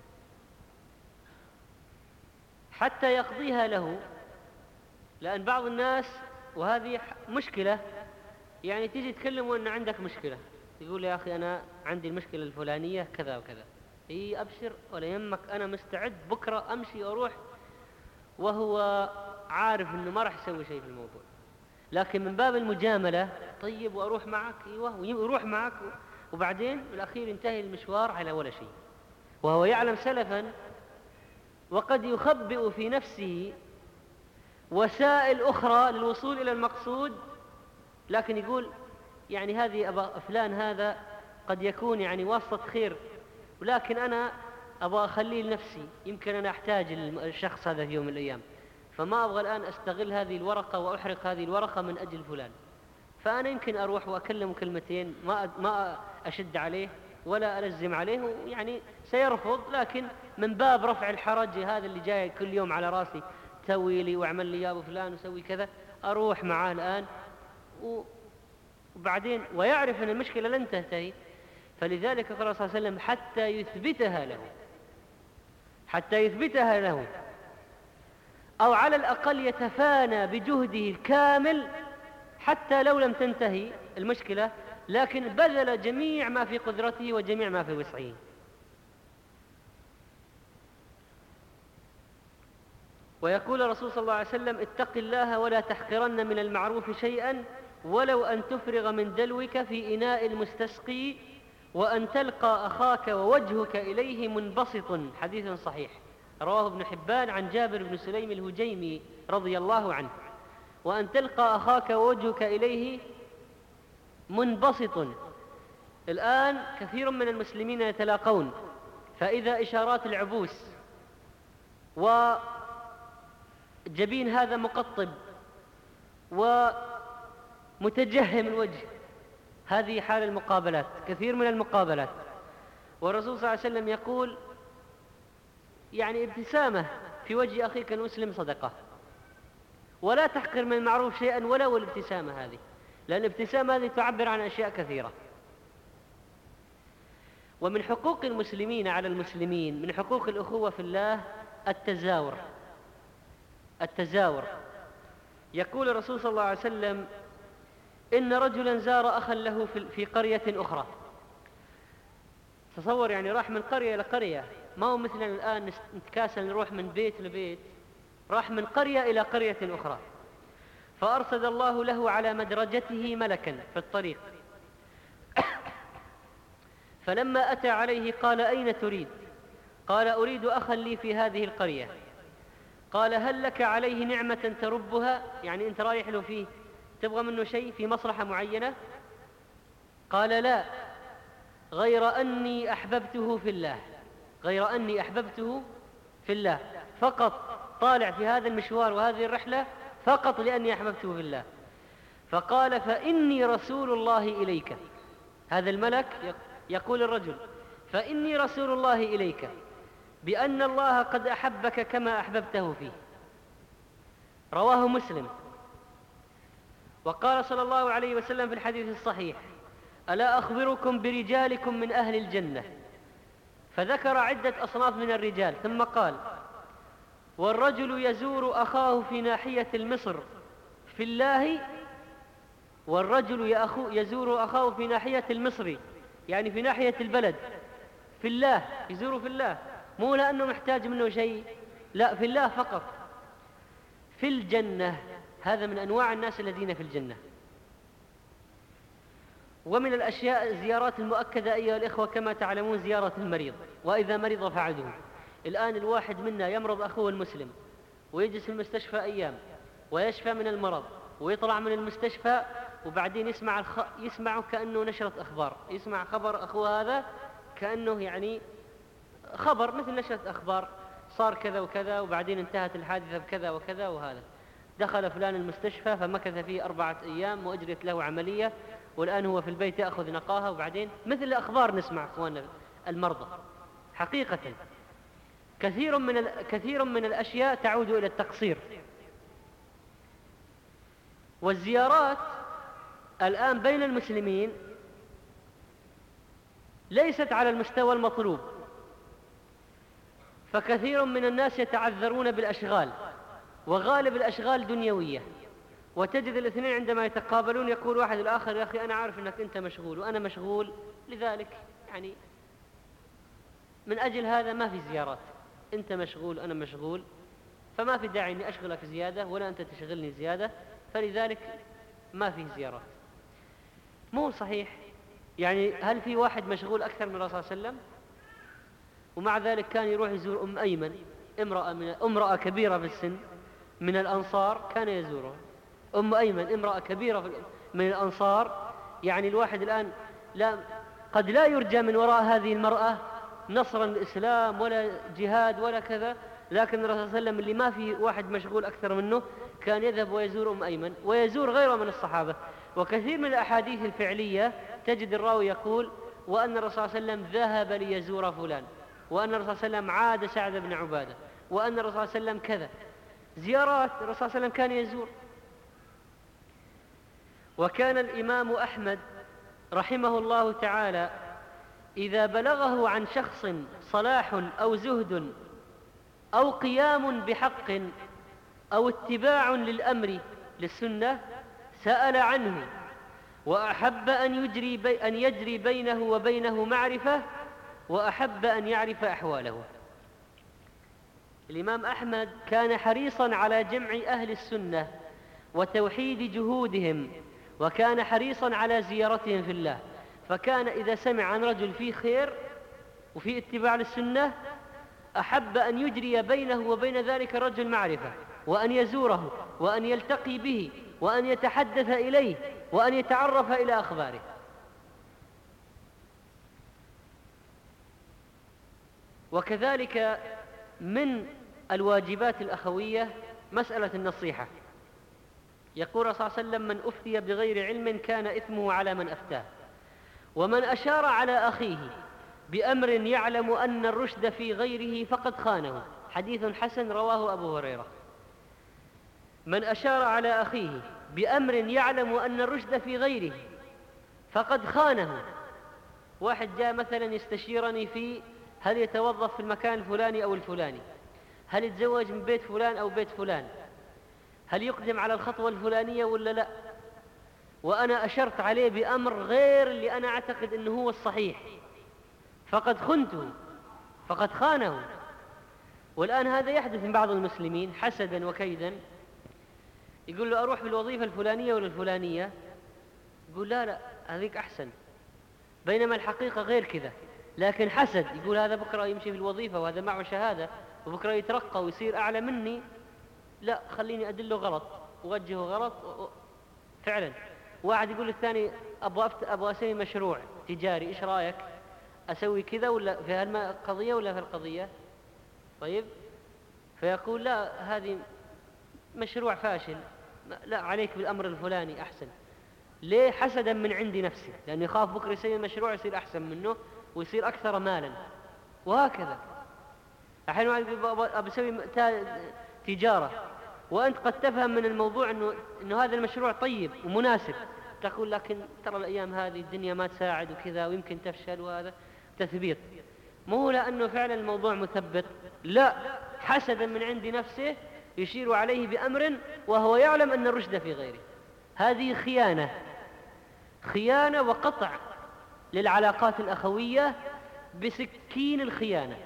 حتى يقضيها له. لأن بعض الناس، وهذه مشكلة، يعني تيجي تكلموا أن عندك مشكلة، يقول: يا أخي أنا عندي المشكلة الفلانية كذا وكذا. إيه، أبشر ولا يهمك، أنا مستعد بكرة أمشي وأروح، وهو عارف أنه ما راح يسوي شيء في الموضوع، لكن من باب المجاملة: طيب وأروح معك؟ أيوة، ويروح معك، وبعدين بالأخير ينتهي المشوار على ولا شيء، وهو يعلم سلفا، وقد يخبئ في نفسه وسائل أخرى للوصول إلى المقصود، لكن يقول يعني هذه أبا فلان هذا قد يكون يعني واسطة خير، ولكن أنا أبغى أخليه لنفسي، يمكن أنا أحتاج الشخص هذا في يوم من الأيام، فما أبغى الآن أستغل هذه الورقة وأحرق هذه الورقة من أجل فلان، فأنا يمكن أروح وأكلم كلمتين، ما ما أشد عليه ولا ألزم عليه، يعني سيرفض، لكن من باب رفع الحرج، هذا اللي جاي كل يوم على راسي سوي لي واعمل لي يا أبو فلان وسوي كذا، أروح معاه الآن، وبعدين ويعرف أن المشكلة لن تنتهي. فلذلك قال الرسول صلى الله عليه وسلم: حتى يثبتها له، حتى يثبتها له، أو على الأقل يتفانى بجهده الكامل حتى لو لم تنتهي المشكلة، لكن بذل جميع ما في قدرته وجميع ما في وسعه. ويقول الرسول صلى الله عليه وسلم: اتق الله ولا تحقرن من المعروف شيئا ولو أن تفرغ من دلوك في إناء المستسقي وأن تلقى أخاك ووجهك إليه منبسط. حديث صحيح رواه ابن حبان عن جابر بن سليم الهجيمي رضي الله عنه. وأن تلقى أخاك ووجهك إليه منبسط. الآن كثير من المسلمين يتلاقون، فإذا إشارات العبوس وجبين هذا مقطب ومتجهم الوجه، هذه حال المقابلات، كثير من المقابلات. والرسول صلى الله عليه وسلم يقول يعني ابتسامة في وجه أخيك المسلم صدقة، ولا تحقر من المعروف شيئا ولو الابتسامة هذه، لأن الابتسامة هذه تعبر عن أشياء كثيرة. ومن حقوق المسلمين على المسلمين، من حقوق الأخوة في الله التزاور. التزاور يقول الرسول صلى الله عليه وسلم إن رجلا زار أخا له في قرية أخرى. تصور يعني راح من قرية إلى قرية، ما هو مثلنا الآن نتكاسل نروح من بيت لبيت، راح من قرية إلى قرية أخرى. فأرسل الله له على مدرجته ملكا في الطريق، فلما أتى عليه قال أين تريد؟ قال أريد أخا لي في هذه القرية. قال هل لك عليه نعمة تربها؟ يعني أنت رايح له فيه تبغى منه شيء في مصلحة معينة؟ قال لا، غير أني أحببته في الله، غير أني أحببته في الله فقط، طالع في هذا المشوار وهذه الرحلة فقط لأني أحببته في الله. فقال فإني رسول الله إليك. هذا الملك يقول الرجل فإني رسول الله إليك بأن الله قد أحبك كما أحببته فيه. رواه مسلم. وقال صلى الله عليه وسلم في الحديث الصحيح ألا أخبركم برجالكم من أهل الجنة؟ فذكر عدة أصناف من الرجال، ثم قال والرجل يزور أخاه في ناحية المصر في الله، والرجل يزور أخاه في ناحية المصر يعني في ناحية البلد في الله، يزور في الله، مو لأنه محتاج منه شيء، لا، في الله فقط. في الجنة، هذا من أنواع الناس الذين في الجنة. ومن الأشياء الزيارات المؤكدة أيها الإخوة كما تعلمون زيارة المريض، وإذا مرض فعدوه. الآن الواحد منا يمرض أخوه المسلم ويجلس في المستشفى أيام ويشفى من المرض ويطلع من المستشفى، وبعدين يسمع الخ... يسمعه كأنه نشرة أخبار، يسمع خبر أخوه هذا كأنه يعني خبر مثل نشرة أخبار، صار كذا وكذا وبعدين انتهت الحادثة بكذا وكذا، وهذا دخل فلان المستشفى فمكث فيه أربعة أيام وأجرت له عملية والآن هو في البيت يأخذ نقاهة، وبعدين مثل الأخبار نسمع أخواننا المرضى. حقيقة كثير من ال... كثير من الأشياء تعود إلى التقصير. والزيارات الآن بين المسلمين ليست على المستوى المطلوب، فكثير من الناس يتعذرون بالأشغال، وغالب الأشغال دنيوية، وتجد الاثنين عندما يتقابلون يقول واحد الآخر يا أخي أنا عارف أنك أنت مشغول وأنا مشغول، لذلك يعني من أجل هذا ما في زيارات، أنت مشغول أنا مشغول، فما في داعي أني أشغلك زيادة ولا أنت تشغلني زيادة، فلذلك ما في زيارات. مو صحيح. يعني هل في واحد مشغول أكثر من الرسول صلى الله عليه وسلم؟ ومع ذلك كان يروح يزور أم أيمن، امرأة, من امرأة كبيرة في السن من الأنصار، كان يزورها. أم أيمن امرأة كبيرة من الأنصار، يعني الواحد الآن لا قد لا يرجى من وراء هذه المرأة نصرا للإسلام ولا جهاد ولا كذا، لكن الرسول صلى الله عليه وسلم اللي ما في واحد مشغول أكثر منه كان يذهب ويزور أم أيمن ويزور غيره من الصحابة. وكثير من الأحاديث الفعلية تجد الراوي يقول وأن الرسول صلى الله عليه وسلم ذهب ليزور فلان، وأن الرسول صلى الله عليه وسلم عاد سعد بن عبادة، وأن الرسول صلى الله عليه وسلم كذا. زيارات الرسول صلى الله عليه وسلم كان يزور. وكان الإمام أحمد رحمه الله تعالى إذا بلغه عن شخص صلاح أو زهد أو قيام بحق أو اتباع للأمر للسنة سأل عنه، وأحب أن يجري, بي أن يجري بينه وبينه معرفة، وأحب أن يعرف أحواله. الإمام أحمد كان حريصا على جمع أهل السنة وتوحيد جهودهم وكان حريصا على زيارتهم في الله، فكان إذا سمع عن رجل فيه خير وفي اتباع للسنة أحب أن يجري بينه وبين ذلك الرجل معرفة، وأن يزوره وأن يلتقي به وأن يتحدث إليه وأن يتعرف إلى أخباره. وكذلك من الواجبات الأخوية مسألة النصيحة. يقول صلى الله عليه وسلم: من أفتي بغير علم كان إثمه على من أفتاه، ومن أشار على أخيه بأمر يعلم أن الرشد في غيره فقد خانه. حديث حسن رواه أبو هريرة. من أشار على أخيه بأمر يعلم أن الرشد في غيره فقد خانه. واحد جاء مثلا يستشيرني في هل يتوظف في المكان الفلاني أو الفلاني، هل يتزوج من بيت فلان أو بيت فلان، هل يقدم على الخطوة الفلانية ولا لا، وأنا أشرت عليه بأمر غير اللي أنا أعتقد أنه هو الصحيح، فقد خنته، فقد خانه. والآن هذا يحدث من بعض المسلمين حسدا وكيدا. يقول له: أروح بالوظيفة الفلانية ولا الفلانية؟ يقول: لا لا هذيك أحسن، بينما الحقيقة غير كذا، لكن حسد. يقول: هذا بكرة يمشي في الوظيفة وهذا معه شهادة وبكرة يترقى ويصير أعلى مني، لا خليني أدله غلط ووجهه غلط. فعلا واحد يقول للثاني: أبغى أبغى أسوي مشروع تجاري، إيش رأيك؟ أسوي كذا ولا في هالقضية ولا في القضية؟ طيب، فيقول: لا هذه مشروع فاشل، لا عليك بالأمر الفلاني أحسن. ليه؟ حسدا من عند نفسه، لأنه يخاف بكرة يسوي مشروع يصير أحسن منه ويصير أكثر مالا. وهكذا أحيانا أبي أسوي تجارة وأنت قد تفهم من الموضوع أنه, إنه هذا المشروع طيب ومناسب، تقول لكن ترى الأيام هذه الدنيا ما تساعد وكذا ويمكن تفشل، وهذا تثبيط. مو لأنه فعلا الموضوع مثبت، لا، حسدا من عند نفسه يشير عليه بأمر وهو يعلم أن الرشد في غيره. هذه خيانة، خيانة وقطع للعلاقات الأخوية بسكين الخيانة.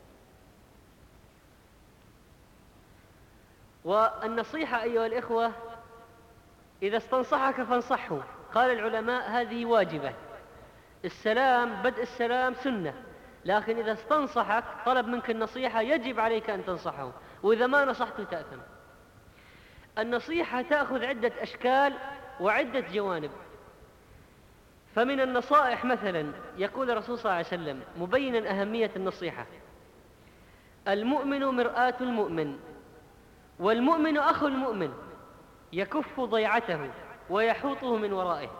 والنصيحة أيها الإخوة إذا استنصحك فانصحه. قال العلماء: هذه واجبة. السلام، بدء السلام سنة، لكن إذا استنصحك طلب منك النصيحة يجب عليك أن تنصحه، وإذا ما نصحته تأثم. النصيحة تأخذ عدة أشكال وعدة جوانب. فمن النصائح مثلا يقول الرسول صلى الله عليه وسلم مبينا أهمية النصيحة: المؤمن مرآة المؤمن، والمؤمن أخو المؤمن، يكف ضيعته ويحوطه من ورائه.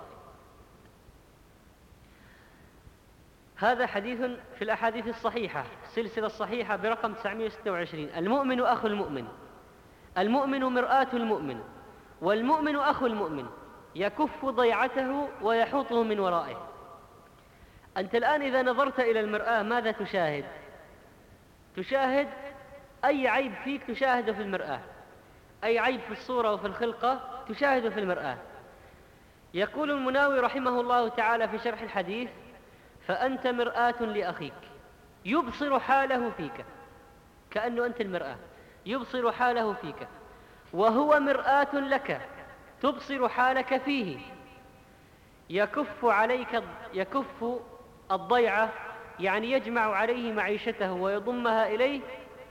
هذا حديث في الأحاديث الصحيحة، سلسلة الصحيحة برقم تسعمائة وستة وعشرين. المؤمن أخو المؤمن، المؤمن مرآة المؤمن، والمؤمن أخو المؤمن، يكف ضيعته ويحوطه من ورائه. أنت الآن إذا نظرت إلى المرآة ماذا تشاهد؟ تشاهد أي عيب فيك تشاهده في المرآة، أي عيب في الصورة وفي الخلقة تشاهده في المرآة. يقول المناوي رحمه الله تعالى في شرح الحديث: فأنت مرآة لأخيك يبصر حاله فيك، كأنه أنت المرآة، يبصر حاله فيك، وهو مرآة لك تبصر حالك فيه. يكف عليك يكف الضيعة، يعني يجمع عليه معيشته ويضمها إليه،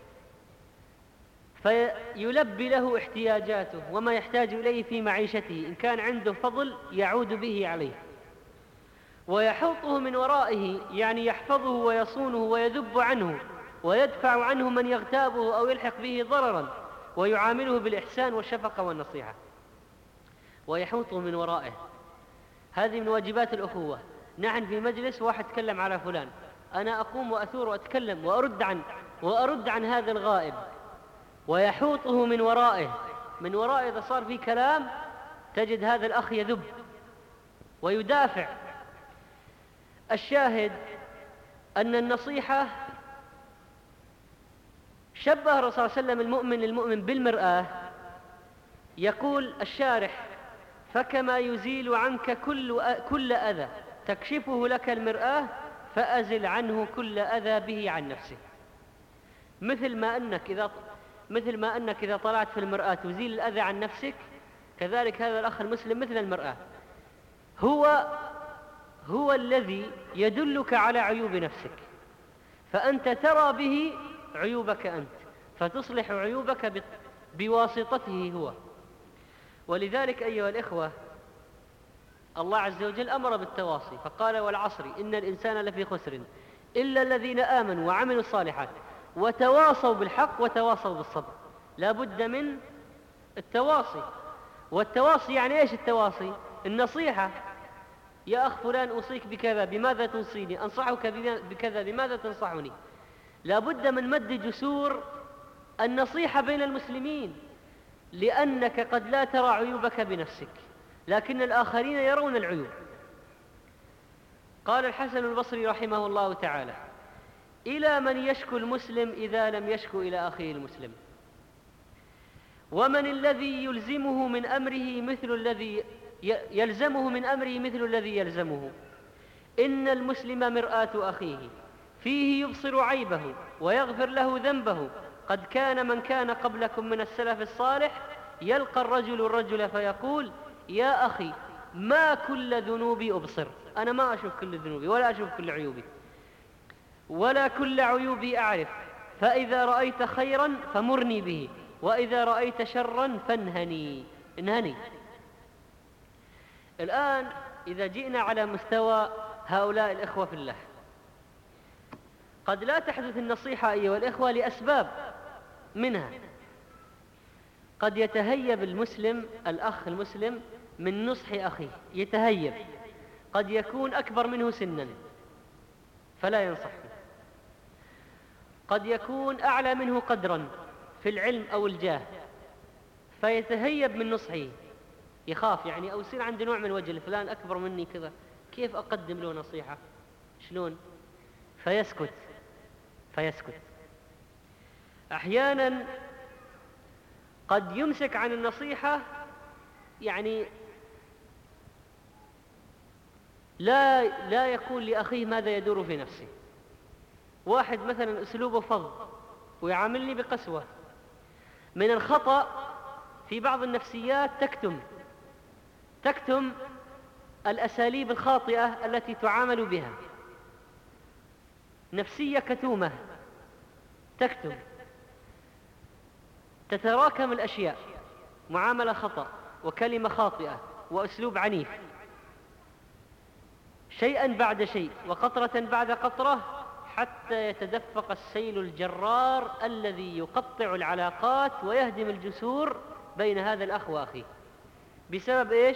فيلبي له احتياجاته وما يحتاج إليه في معيشته، إن كان عنده فضل يعود به عليه. ويحوطه من ورائه، يعني يحفظه ويصونه ويذب عنه ويدفع عنه من يغتابه أو يلحق به ضررا، ويعامله بالإحسان والشفقة والنصيحة. ويحوطه من ورائه، هذه من واجبات الأخوة. نحن في مجلس واحد تكلم على فلان، أنا أقوم وأثور وأتكلم وأرد عن وأرد عن هذا الغائب، ويحوطه من ورائه. من ورائه إذا صار في كلام تجد هذا الأخ يذب ويدافع. الشاهد أن النصيحة شبه الرسول صلى الله عليه وسلم المؤمن للمؤمن بالمرآة. يقول الشارح: فكما يزيل عنك كل كل أذى تكشفه لك المرآة، فأزل عنه كل أذى به عن نفسه. مثل ما أنك إذا مثل ما أنك إذا طلعت في المرآة تزيل الأذى عن نفسك، كذلك هذا الأخ المسلم مثل المرآة، هو هو الذي يدلك على عيوب نفسك، فأنت ترى به عيوبك أنت، فتصلح عيوبك بواسطته هو. ولذلك أيها الإخوة، الله عز وجل أمر بالتواصي فقال: والعصر إن الإنسان لفي خسر إلا الذين آمنوا وعملوا الصالحات وتواصوا بالحق وتواصوا بالصبر. لا بد من التواصي. والتواصي يعني إيش التواصي؟ النصيحة. يا أخ فلان أوصيك بكذا، بماذا توصيني؟ أنصحك بكذا، بماذا تنصحني؟ لا بد من مد جسور النصيحة بين المسلمين، لأنك قد لا ترى عيوبك بنفسك لكن الآخرين يرون العيوب. قال الحسن البصري رحمه الله تعالى: إلى من يشكو المسلم إذا لم يشكو إلى أخيه المسلم؟ ومن الذي يلزمه من أمره مثل الذي يلزمه من أمره مثل الذي يلزمه؟ إن المسلم مرآة أخيه، فيه يبصر عيبه ويغفر له ذنبه. قد كان من كان قبلكم من السلف الصالح يلقى الرجل الرجل فيقول: يا أخي ما كل ذنوبي أبصر، أنا ما أشوف كل ذنوبي ولا أشوف كل عيوبي ولا كل عيوبي أعرف، فإذا رأيت خيرا فمرني به وإذا رأيت شرا فانهني انهني. الآن إذا جئنا على مستوى هؤلاء الإخوة في الله، قد لا تحدث النصيحة أيها الإخوة لأسباب، منها قد يتهيب المسلم الأخ المسلم من نصح أخيه، يتهيب، قد يكون أكبر منه سنا فلا ينصح، قد يكون أعلى منه قدرا في العلم أو الجاه فيتهيب من نصحه، يخاف يعني، أو يصير عنده نوع من وجل، فلان أكبر مني كذا كيف أقدم له نصيحة، شلون؟ فيسكت فيسكت أحيانا قد يمسك عن النصيحة، يعني لا لا يقول لأخيه ماذا يدور في نفسه. واحد مثلا أسلوبه فظ ويعاملني بقسوة. من الخطأ في بعض النفسيات تكتم تكتم الأساليب الخاطئة التي تعامل بها، نفسية كتومة تكتم، تتراكم الأشياء، معاملة خطأ وكلمة خاطئة وأسلوب عنيف، شيئا بعد شيء وقطرة بعد قطرة، حتى يتدفق السيل الجرار الذي يقطع العلاقات ويهدم الجسور بين هذا الأخ وأخيه. بسبب إيش؟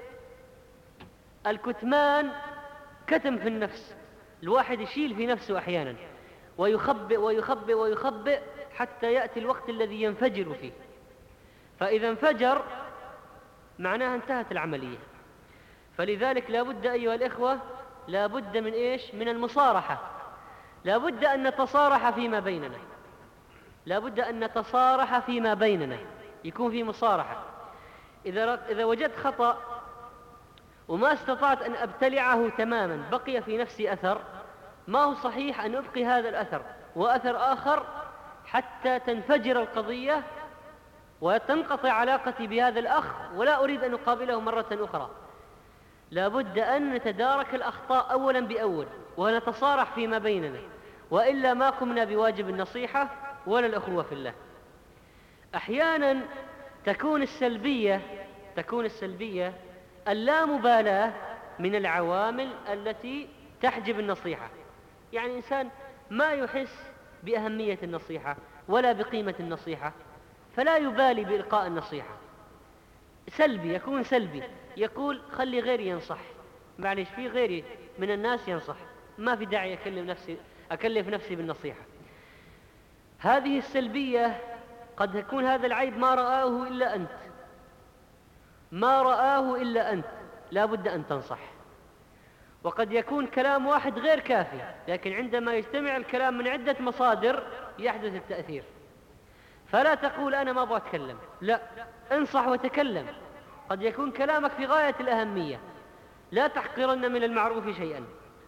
الكتمان. كتم في النفس، الواحد يشيل في نفسه أحيانا ويخبئ ويخبئ ويخبئ حتى يأتي الوقت الذي ينفجر فيه، فإذا انفجر معناها انتهت العملية. فلذلك لا بد أيها الإخوة، لا بد من إيش؟ من المصارحة. لا بد أن نتصارح فيما بيننا، لا بد أن نتصارح فيما بيننا، يكون في مصارحة. إذا إذا وجدت خطأ وما استطعت أن أبتلعه تماما، بقي في نفسي أثر، ما هو صحيح أن أبقي هذا الأثر وأثر آخر حتى تنفجر القضية وتنقطع علاقتي بهذا الأخ ولا أريد أن أقابله مرة أخرى. لا بد أن نتدارك الأخطاء أولا بأول ونتصارح فيما بيننا، وإلا ما قمنا بواجب النصيحة ولا الأخوة في الله. أحيانا تكون السلبية تكون السلبية اللامبالاة من العوامل التي تحجب النصيحة. يعني إنسان ما يحس بأهمية النصيحة ولا بقيمة النصيحة فلا يبالي بإلقاء النصيحة، سلبي، يكون سلبي، يقول خلي غيري ينصح، معلش في غيري من الناس ينصح، ما في داعي أكلف نفسي أكلف نفسي بالنصيحة. هذه السلبية قد يكون هذا العيب ما رآه إلا أنت، ما رآه إلا أنت، لا بد أن تنصح. وقد يكون كلام واحد غير كافي، لكن عندما يجتمع الكلام من عدة مصادر يحدث التأثير. فلا تقول أنا ما أبغى أتكلم، لا، انصح وتكلم، قد يكون كلامك في غاية الأهمية، لا تحقرن من المعروف شيئا.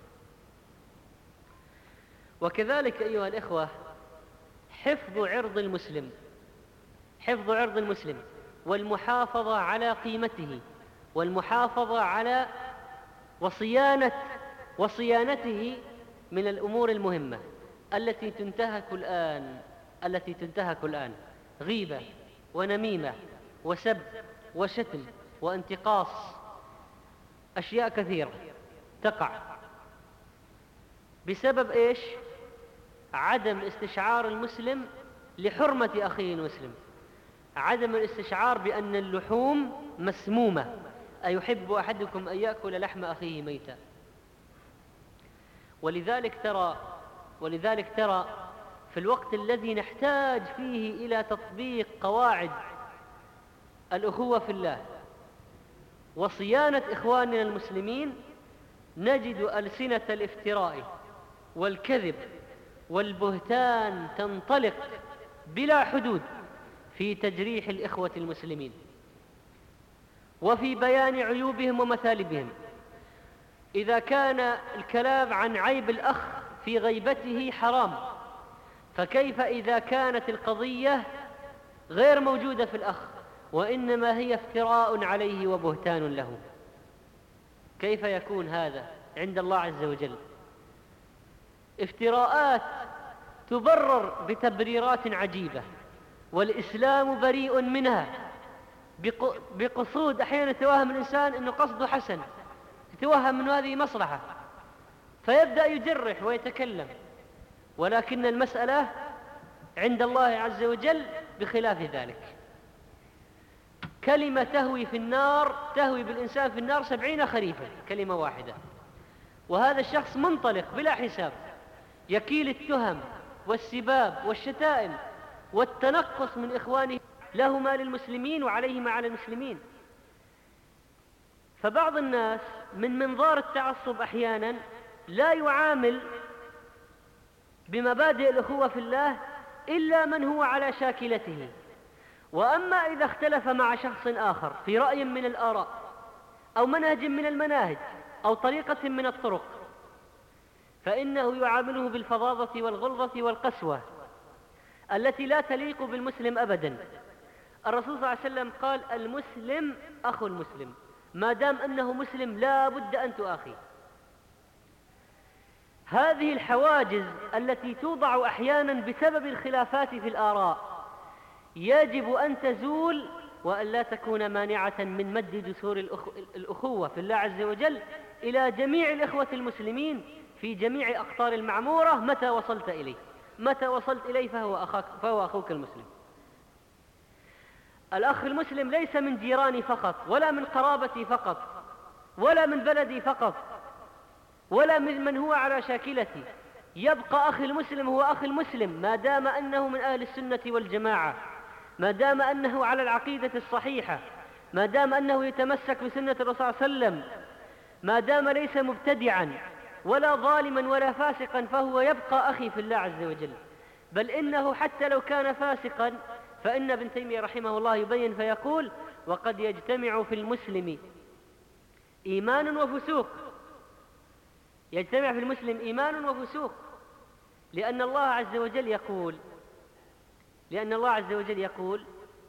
وكذلك أيها الإخوة، حفظ عرض المسلم حفظ عرض المسلم والمحافظة على قيمته والمحافظة على وصيانة وصيانته من الأمور المهمة التي تنتهك الآن التي تنتهك الآن غيبة ونميمة وسب وشتم وانتقاص، أشياء كثيرة تقع بسبب إيش؟ عدم استشعار المسلم لحرمة أخيه المسلم، عدم الاستشعار بأن اللحوم مسمومة. أيحب أحدكم أن يأكل لحم أخيه ميتا؟ ولذلك ترى ولذلك ترى في الوقت الذي نحتاج فيه إلى تطبيق قواعد الأخوة في الله وصيانة إخواننا المسلمين، نجد ألسنة الافتراء والكذب والبهتان تنطلق بلا حدود في تجريح الإخوة المسلمين وفي بيان عيوبهم ومثالبهم. إذا كان الكلام عن عيب الأخ في غيبته حرام، فكيف إذا كانت القضية غير موجودة في الأخ وإنما هي افتراء عليه وبهتان له؟ كيف يكون هذا عند الله عز وجل؟ افتراءات تبرر بتبريرات عجيبة، والإسلام بريء منها بقصود. أحيانا يتوهم الإنسان أنه قصده حسن، يتوهم أنه هذه مصلحة فيبدأ يجرح ويتكلم، ولكن المسألة عند الله عز وجل بخلاف ذلك. كلمة تهوي في النار، تهوي بالإنسان في النار سبعين خريفا، كلمة واحدة، وهذا الشخص منطلق بلا حساب يكيل التهم والسباب والشتائم والتنقص من إخوانه لهما للمسلمين وعليهما على المسلمين. فبعض الناس من منظار التعصب أحيانا لا يعامل بمبادئ الأخوة في الله إلا من هو على شاكلته، وأما إذا اختلف مع شخص آخر في رأي من الآراء أو منهج من المناهج أو طريقة من الطرق فإنه يعامله بالفظاظة والغلظة والقسوة التي لا تليق بالمسلم أبدا. الرسول صلى الله عليه وسلم قال: المسلم أخو المسلم، ما دام أنه مسلم لا بد أن تؤاخيه. هذه الحواجز التي توضع أحيانا بسبب الخلافات في الآراء يجب أن تزول، وأن لا تكون مانعة من مد جسور الأخوة في الله عز وجل إلى جميع الإخوة المسلمين في جميع أقطار المعمورة. متى وصلت إليه متى وصلت إليه فهو أخاك فهو أخوك المسلم. الأخ المسلم ليس من جيراني فقط، ولا من قرابتي فقط، ولا من بلدي فقط، ولا من من هو على شاكلتي. يبقى أخي المسلم هو أخي المسلم ما دام أنه من أهل السنة والجماعة، ما دام أنه على العقيدة الصحيحة، ما دام أنه يتمسك بسنة الرسول صلى الله عليه وسلم، ما دام ليس مبتدعا ولا ظالما ولا فاسقا، فهو يبقى أخي في الله عز وجل. بل إنه حتى لو كان فاسقا فإن ابن تيمية رحمه الله يبين فيقول: وقد يجتمع في المسلم إيمان وفسوق. يجتمع في المسلم إيمان وفسوق لأن الله عز وجل يقول لأن الله عز وجل يقول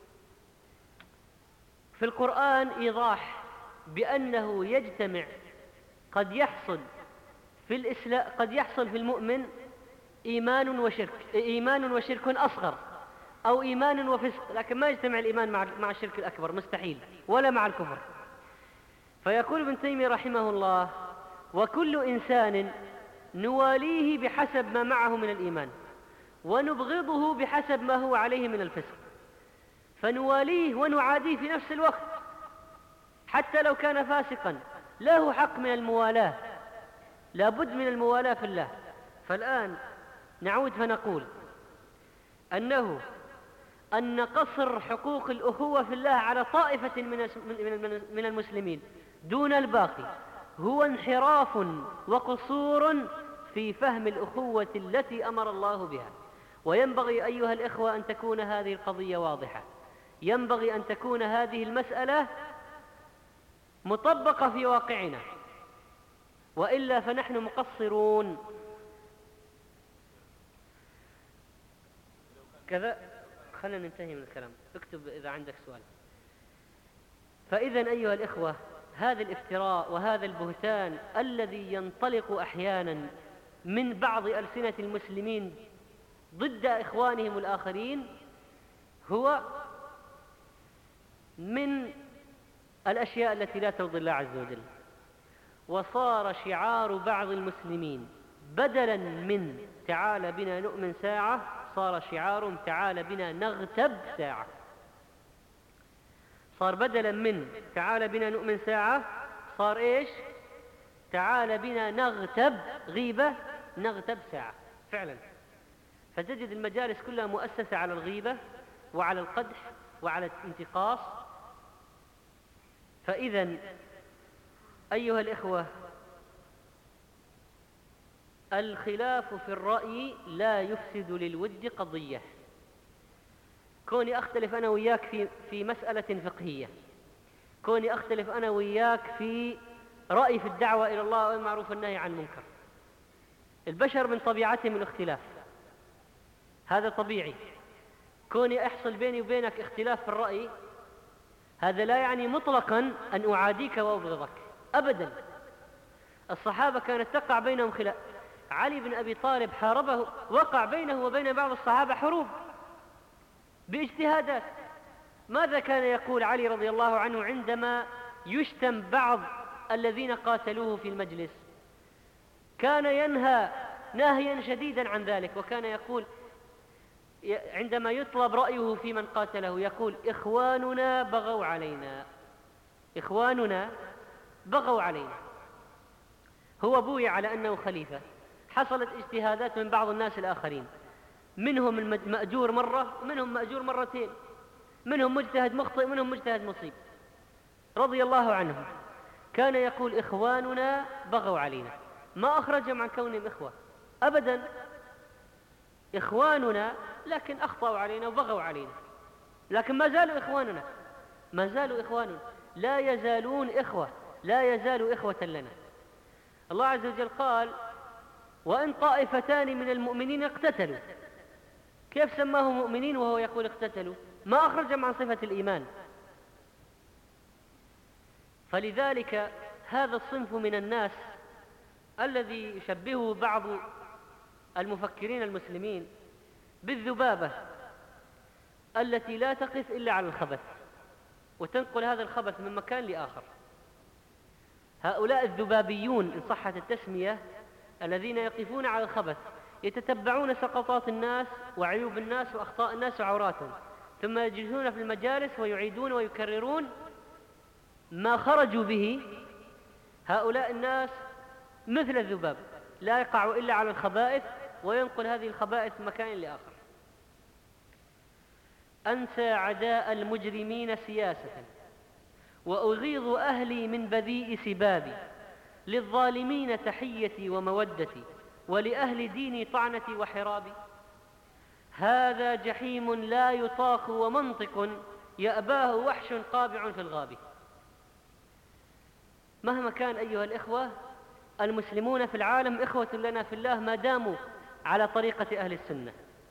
في القرآن إيضاح بأنه يجتمع، قد يحصل في الإسلام قد يحصل في المؤمن إيمان وشرك إيمان وشرك أصغر، أو إيمان وفسق، لكن ما يجتمع الإيمان مع مع الشرك الأكبر، مستحيل، ولا مع الكفر. فيقول ابن تيمية رحمه الله: وكل إنسان نواليه بحسب ما معه من الإيمان، ونبغضه بحسب ما هو عليه من الفسق. فنواليه ونعاديه في نفس الوقت، حتى لو كان فاسقا له حق من الموالاة، لا بد من الموالاة في الله. فالآن نعود فنقول أنه أن قصر حقوق الأخوة في الله على طائفة من المسلمين دون الباقي هو انحراف وقصور في فهم الأخوة التي أمر الله بها. وينبغي أيها الإخوة أن تكون هذه القضية واضحة، ينبغي أن تكون هذه المسألة مطبقة في واقعنا، وإلا فنحن مقصرون. كذا خلنا ننتهي من الكلام، اكتب إذا عندك سؤال. فإذا أيها الإخوة، هذا الافتراء وهذا البهتان الذي ينطلق أحيانا من بعض ألسنة المسلمين ضد إخوانهم الآخرين هو من الأشياء التي لا ترضي الله عز وجل. وصار شعار بعض المسلمين بدلا من تعال بنا نؤمن ساعة صار شعارهم تعال بنا نغتب ساعة. صار بدلا من تعال بنا نؤمن ساعة صار إيش؟ تعال بنا نغتب غيبة نغتب ساعة فعلا. فتجد المجالس كلها مؤسسة على الغيبة وعلى القدح وعلى الانتقاص. فإذا أيها الإخوة، الخلاف في الرأي لا يفسد للود قضية. كوني أختلف أنا وياك في في مسألة فقهية، كوني أختلف أنا وياك في رأي في الدعوة إلى الله والمعروف والنهي عن المنكر، البشر من طبيعتهم الاختلاف، هذا طبيعي. كوني أحصل بيني وبينك اختلاف في الرأي هذا لا يعني مطلقا أن أعاديك وأبغضك أبدا. الصحابة كانت تقع بينهم خلاف. علي بن أبي طالب حاربه، وقع بينه وبين بعض الصحابة حروب باجتهادات. ماذا كان يقول علي رضي الله عنه عندما يشتم بعض الذين قاتلوه في المجلس؟ كان ينهى نهيا شديدا عن ذلك، وكان يقول عندما يطلب رأيه في من قاتله يقول إخواننا بغوا علينا، إخواننا بغوا علينا. هو بوي على أنه خليفة، حصلت اجتهادات من بعض الناس الآخرين، منهم المأجور مرة منهم مأجور مرتين، منهم مجتهد مخطئ منهم مجتهد مصيب رضي الله عنهم. كان يقول إخواننا بغوا علينا، ما أخرجهم عن كونهم إخوة أبدا، إخواننا لكن أخطأوا علينا وبغوا علينا، لكن ما زالوا إخواننا، ما زالوا إخواننا، لا يزالون إخوة، لا يزالوا إخوة لنا. الله عز وجل قال وإن طائفتان من المؤمنين اقتتلوا، كيف سماهم مؤمنين وهو يقول اقتتلوا؟ ما أخرجهم عن صفة الإيمان. فلذلك هذا الصنف من الناس الذي يشبهه بعض المفكرين المسلمين بالذبابة التي لا تقف إلا على الخبث وتنقل هذا الخبث من مكان لآخر. هؤلاء الذبابيون إن صحت التسمية الذين يقفون على الخبث، يتتبعون سقطات الناس وعيوب الناس وأخطاء الناس وعوراتهم، ثم يجلسون في المجالس ويعيدون ويكررون ما خرجوا به. هؤلاء الناس مثل الذباب لا يقع إلا على الخبائث وينقل هذه الخبائث من مكان لآخر. أنسى عداء المجرمين سياسة وأغيظ أهلي من بذيء سبابي، للظالمين تحيتي ومودتي ولأهل ديني طعنتي وحرابي. هذا جحيم لا يطاق ومنطق يأباه وحش قابع في الغاب. مهما كان أيها الإخوة، المسلمون في العالم إخوة لنا في الله ما داموا على طريقة أهل السنة.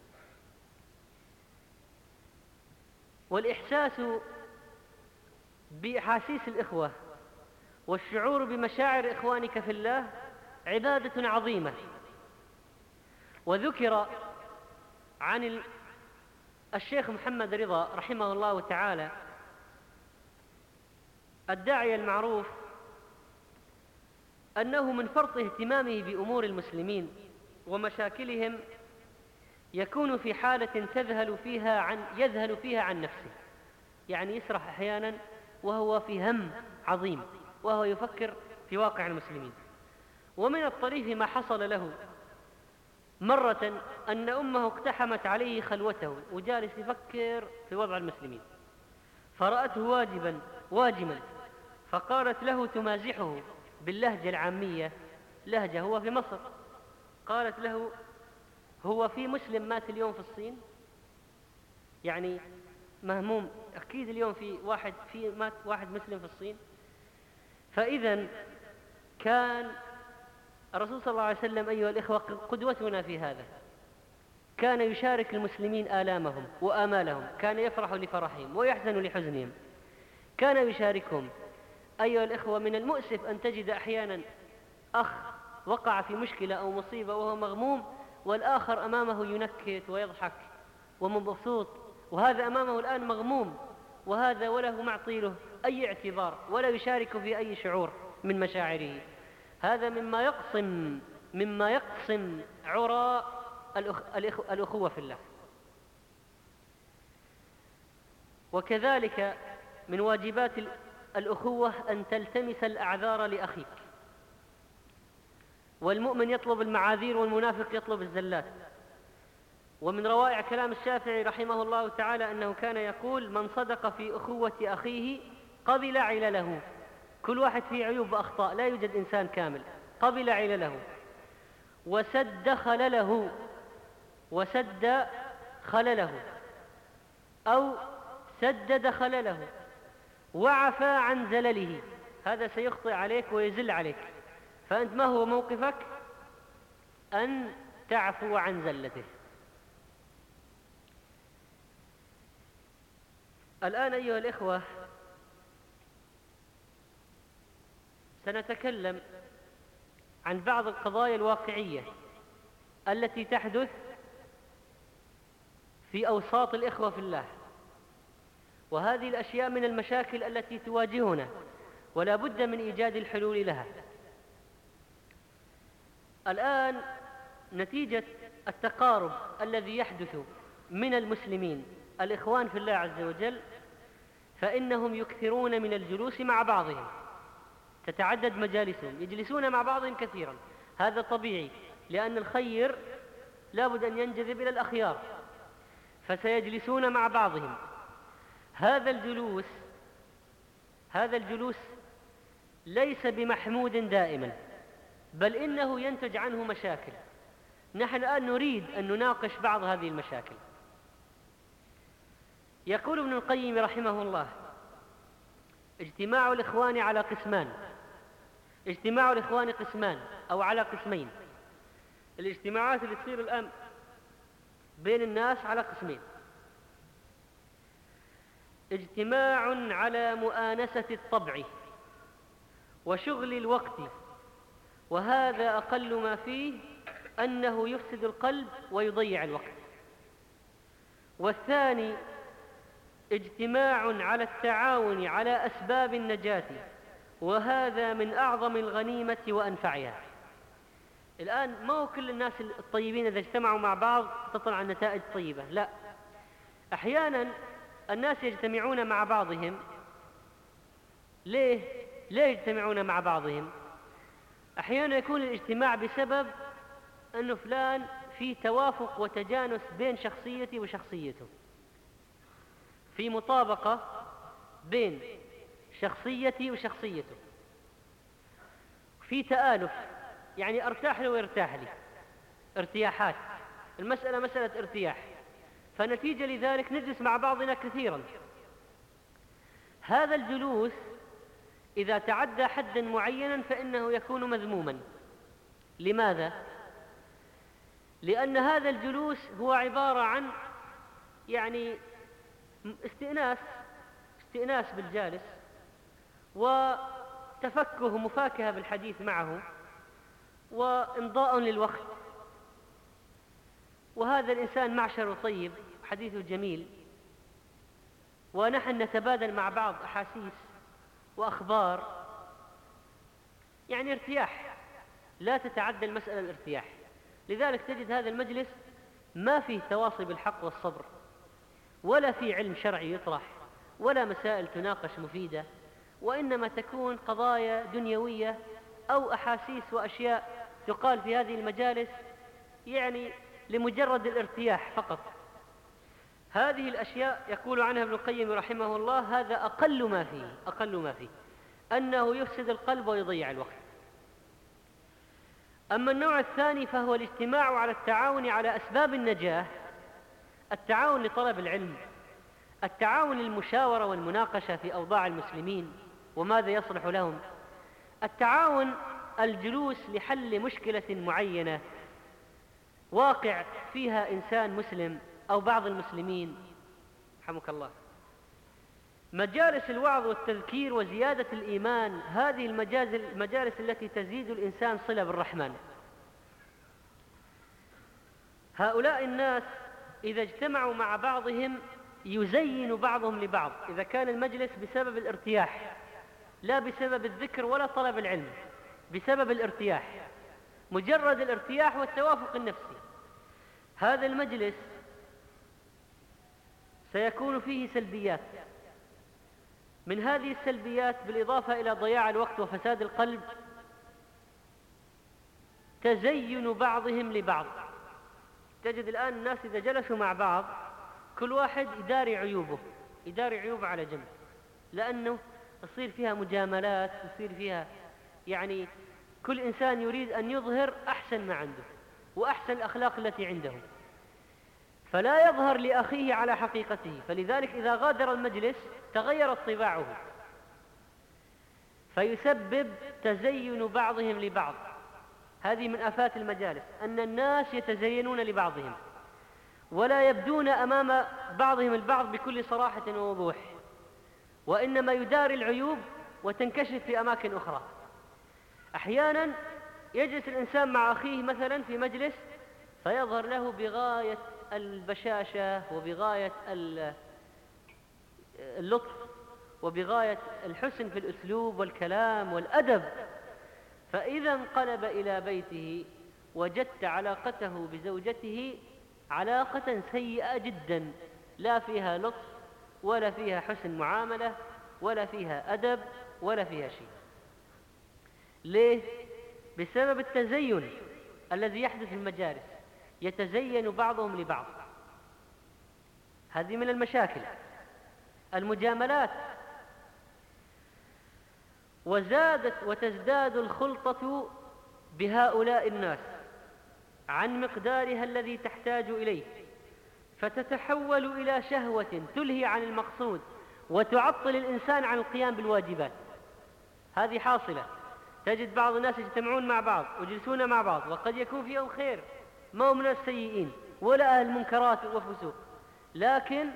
والإحساس بأحاسيس الإخوة والشعور بمشاعر إخوانك في الله عبادة عظيمة. وذكر عن الشيخ محمد رضا رحمه الله تعالى الداعية المعروف أنه من فرط اهتمامه بأمور المسلمين ومشاكلهم يكون في حالة تذهل فيها عن يذهل فيها عن نفسه، يعني يسرح أحيانا وهو في هم عظيم وهو يفكر في واقع المسلمين. ومن الطريف ما حصل له مرة أن أمه اقتحمت عليه خلوته وجالس يفكر في وضع المسلمين، فرأته واجبا واجما فقالت له تمازحه باللهجة العامية، لهجة هو في مصر، قالت له هو في مسلم مات اليوم في الصين؟ يعني مهموم أكيد اليوم في واحد في مات واحد مسلم في الصين. فإذا كان الرسول صلى الله عليه وسلم أيها الإخوة قدوتنا في هذا، كان يشارك المسلمين آلامهم وآمالهم، كان يفرح لفرحهم ويحزن لحزنهم، كان يشاركهم أيها الإخوة، من المؤسف أن تجد أحيانا أخ وقع في مشكلة أو مصيبة وهو مغموم، والآخر أمامه ينكت ويضحك ومبسوط، وهذا أمامه الآن مغموم، وهذا وله معطيله أي اعتبار ولا يشارك في أي شعور من مشاعره. هذا مما يقصم مما يقصم عرى الأخ... الأخ... الأخوة في الله. وكذلك من واجبات الأخوة أن تلتمس الأعذار لأخيك، والمؤمن يطلب المعاذير والمنافق يطلب الزلات. ومن روائع كلام الشافعي رحمه الله تعالى أنه كان يقول: من صدق في أخوة أخيه قبل علله. كل واحد فيه عيوب وأخطاء، لا يوجد إنسان كامل. قبل علله وسد خلله وسد خلله أو سدد خلله وعفى عن زلله. هذا سيخطئ عليك ويزل عليك، فأنت ما هو موقفك؟ أن تعفو عن زلته. الآن أيها الإخوة سنتكلم عن بعض القضايا الواقعية التي تحدث في أوساط الإخوة في الله، وهذه الأشياء من المشاكل التي تواجهنا ولا بد من إيجاد الحلول لها. الآن نتيجة التقارب الذي يحدث من المسلمين الإخوان في الله عز وجل، فإنهم يكثرون من الجلوس مع بعضهم، تتعدد مجالسهم، يجلسون مع بعضهم كثيرا. هذا طبيعي، لأن الخير لابد أن ينجذب إلى الأخيار، فسيجلسون مع بعضهم. هذا الجلوس هذا الجلوس ليس بمحمود دائما، بل إنه ينتج عنه مشاكل. نحن الآن نريد أن نناقش بعض هذه المشاكل. يقول ابن القيم رحمه الله: اجتماع الإخوان على قسمان اجتماع الإخوان قسمان أو على قسمين. الاجتماعات اللي تصير الآن بين الناس على قسمين: اجتماع على مؤانسة الطبع وشغل الوقت، وهذا أقل ما فيه أنه يفسد القلب ويضيع الوقت. والثاني اجتماع على التعاون على أسباب النجاة، وهذا من أعظم الغنيمة وأنفعها. الآن ما هو كل الناس الطيبين إذا اجتمعوا مع بعض تطلع النتائج طيبة، لا، أحيانا الناس يجتمعون مع بعضهم. ليه؟ ليه يجتمعون مع بعضهم؟ أحيانا يكون الاجتماع بسبب أنه فلان في توافق وتجانس بين شخصيتي وشخصيته، في مطابقة بين شخصيتي وشخصيته، في تآلف، يعني أرتاح له ويرتاح لي، ارتياحات، المسألة مسألة ارتياح، فنتيجة لذلك نجلس مع بعضنا كثيرا. هذا الجلوس إذا تعدى حدا معينا فإنه يكون مذموما. لماذا؟ لأن هذا الجلوس هو عبارة عن يعني استئناس استئناس بالجالس، وتفكه مفاكهة بالحديث معه، وإمضاء للوقت. وهذا الإنسان معشر طيب، حديثه جميل، ونحن نتبادل مع بعض أحاسيس وأخبار، يعني ارتياح، لا تتعدى المسألة الارتياح. لذلك تجد هذا المجلس ما فيه تواصي بالحق والصبر، ولا فيه علم شرعي يطرح، ولا مسائل تناقش مفيدة، وإنما تكون قضايا دنيوية أو أحاسيس وأشياء تقال في هذه المجالس يعني لمجرد الارتياح فقط. هذه الأشياء يقول عنها ابن القيم رحمه الله: هذا أقل ما فيه أقل ما فيه أنه يفسد القلب ويضيع الوقت. أما النوع الثاني فهو الاجتماع على التعاون على أسباب النجاة، التعاون لطلب العلم، التعاون للمشاورة والمناقشة في أوضاع المسلمين وماذا يصلح لهم، التعاون الجلوس لحل مشكلة معينة واقع فيها إنسان مسلم أو بعض المسلمين، رحمك الله، مجالس الوعظ والتذكير وزيادة الإيمان، هذه المجالس التي تزيد الإنسان صلة بالرحمن. هؤلاء الناس إذا اجتمعوا مع بعضهم يزين بعضهم لبعض، إذا كان المجلس بسبب الارتياح لا بسبب الذكر ولا طلب العلم، بسبب الارتياح، مجرد الارتياح والتوافق النفسي، هذا المجلس سيكون فيه سلبيات. من هذه السلبيات بالإضافة إلى ضياع الوقت وفساد القلب تزين بعضهم لبعض. تجد الآن الناس إذا جلسوا مع بعض كل واحد يداري عيوبه، يداري عيوبه على جنب، لأنه يصير فيها مجاملات، يصير فيها يعني كل إنسان يريد أن يظهر أحسن ما عنده وأحسن الأخلاق التي عنده، فلا يظهر لأخيه على حقيقته. فلذلك إذا غادر المجلس تغيرت طباعه، فيسبب تزين بعضهم لبعض. هذه من آفات المجالس، أن الناس يتزينون لبعضهم ولا يبدون أمام بعضهم البعض بكل صراحة ووضوح، وإنما يداري العيوب وتنكشف في أماكن أخرى. أحيانا يجلس الإنسان مع أخيه مثلا في مجلس فيظهر له بغاية البشاشة وبغاية اللطف وبغاية الحسن في الأسلوب والكلام والأدب، فإذا انقلب إلى بيته وجدت علاقته بزوجته علاقة سيئة جدا، لا فيها لطف ولا فيها حسن معاملة ولا فيها أدب ولا فيها شيء. ليه؟ بسبب التزين الذي يحدث في المجالس، يتزين بعضهم لبعض. هذه من المشاكل. المجاملات، وزادت وتزداد الخلطة بهؤلاء الناس عن مقدارها الذي تحتاج إليه، فتتحول إلى شهوة تلهي عن المقصود وتعطل الإنسان عن القيام بالواجبات. هذه حاصلة. تجد بعض الناس يجتمعون مع بعض ويجلسون مع بعض وقد يكون فيهم خير، ما هم من السيئين ولا أهل منكرات وفسوق، لكن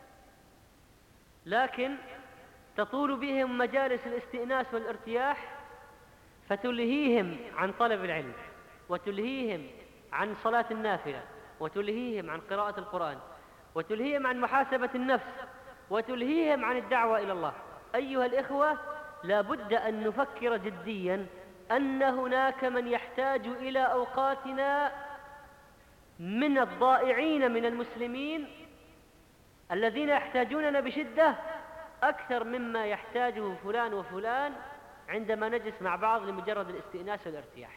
لكن تطول بهم مجالس الاستئناس والارتياح فتلهيهم عن طلب العلم، وتلهيهم عن صلاة النافلة، وتلهيهم عن قراءة القرآن، وتلهيهم عن محاسبة النفس، وتلهيهم عن الدعوة إلى الله. أيها الإخوة، لا بد أن نفكر جديا أن هناك من يحتاج إلى أوقاتنا من الضائعين من المسلمين الذين يحتاجوننا بشدة أكثر مما يحتاجه فلان وفلان عندما نجلس مع بعض لمجرد الاستئناس والارتياح.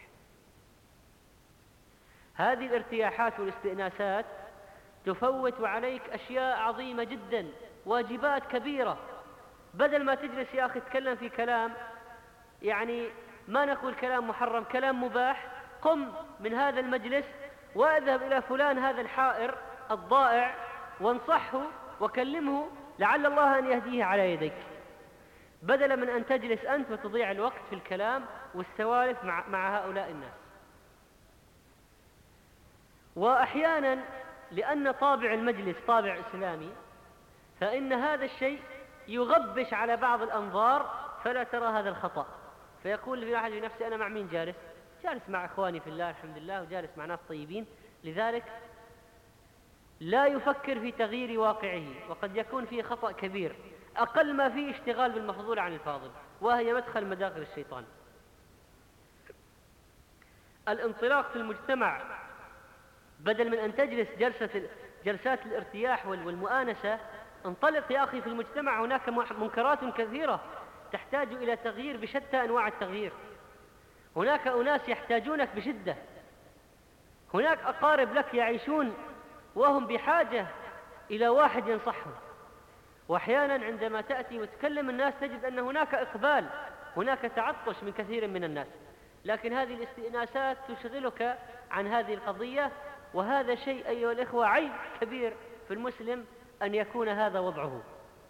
هذه الارتياحات والاستئناسات تفوت عليك أشياء عظيمة جدا، واجبات كبيرة. بدل ما تجلس يا أخي تتكلم في كلام يعني ما نقول كلام محرم، كلام مباح، قم من هذا المجلس واذهب إلى فلان هذا الحائر الضائع وانصحه وكلمه لعل الله أن يهديه على يديك، بدلا من أن تجلس أنت وتضيع الوقت في الكلام والسوالف مع, مع هؤلاء الناس. وأحيانا لأن طابع المجلس طابع إسلامي فإن هذا الشيء يغبش على بعض الأنظار فلا ترى هذا الخطأ، فيقول في واحد لنفسه أنا مع مين جالس؟ جالس مع إخواني في الله الحمد لله، وجالس مع ناس طيبين، لذلك لا يفكر في تغيير واقعه، وقد يكون فيه خطأ كبير أقل ما فيه اشتغال بالمفضول عن الفاضل، وهي مدخل مداخل الشيطان. الانطلاق في المجتمع بدل من أن تجلس جلسة جلسات الارتياح والمؤانسة، انطلق يا أخي في المجتمع، هناك منكرات كثيرة تحتاج إلى تغيير بشتى أنواع التغيير، هناك أناس يحتاجونك بشدة، هناك أقارب لك يعيشون وهم بحاجة إلى واحد ينصحهم. وأحيانا عندما تأتي وتكلم الناس تجد أن هناك إقبال، هناك تعطش من كثير من الناس، لكن هذه الاستئناسات تشغلك عن هذه القضية، وهذا شيء أيها الإخوة عيب كبير في المسلم أن يكون هذا وضعه.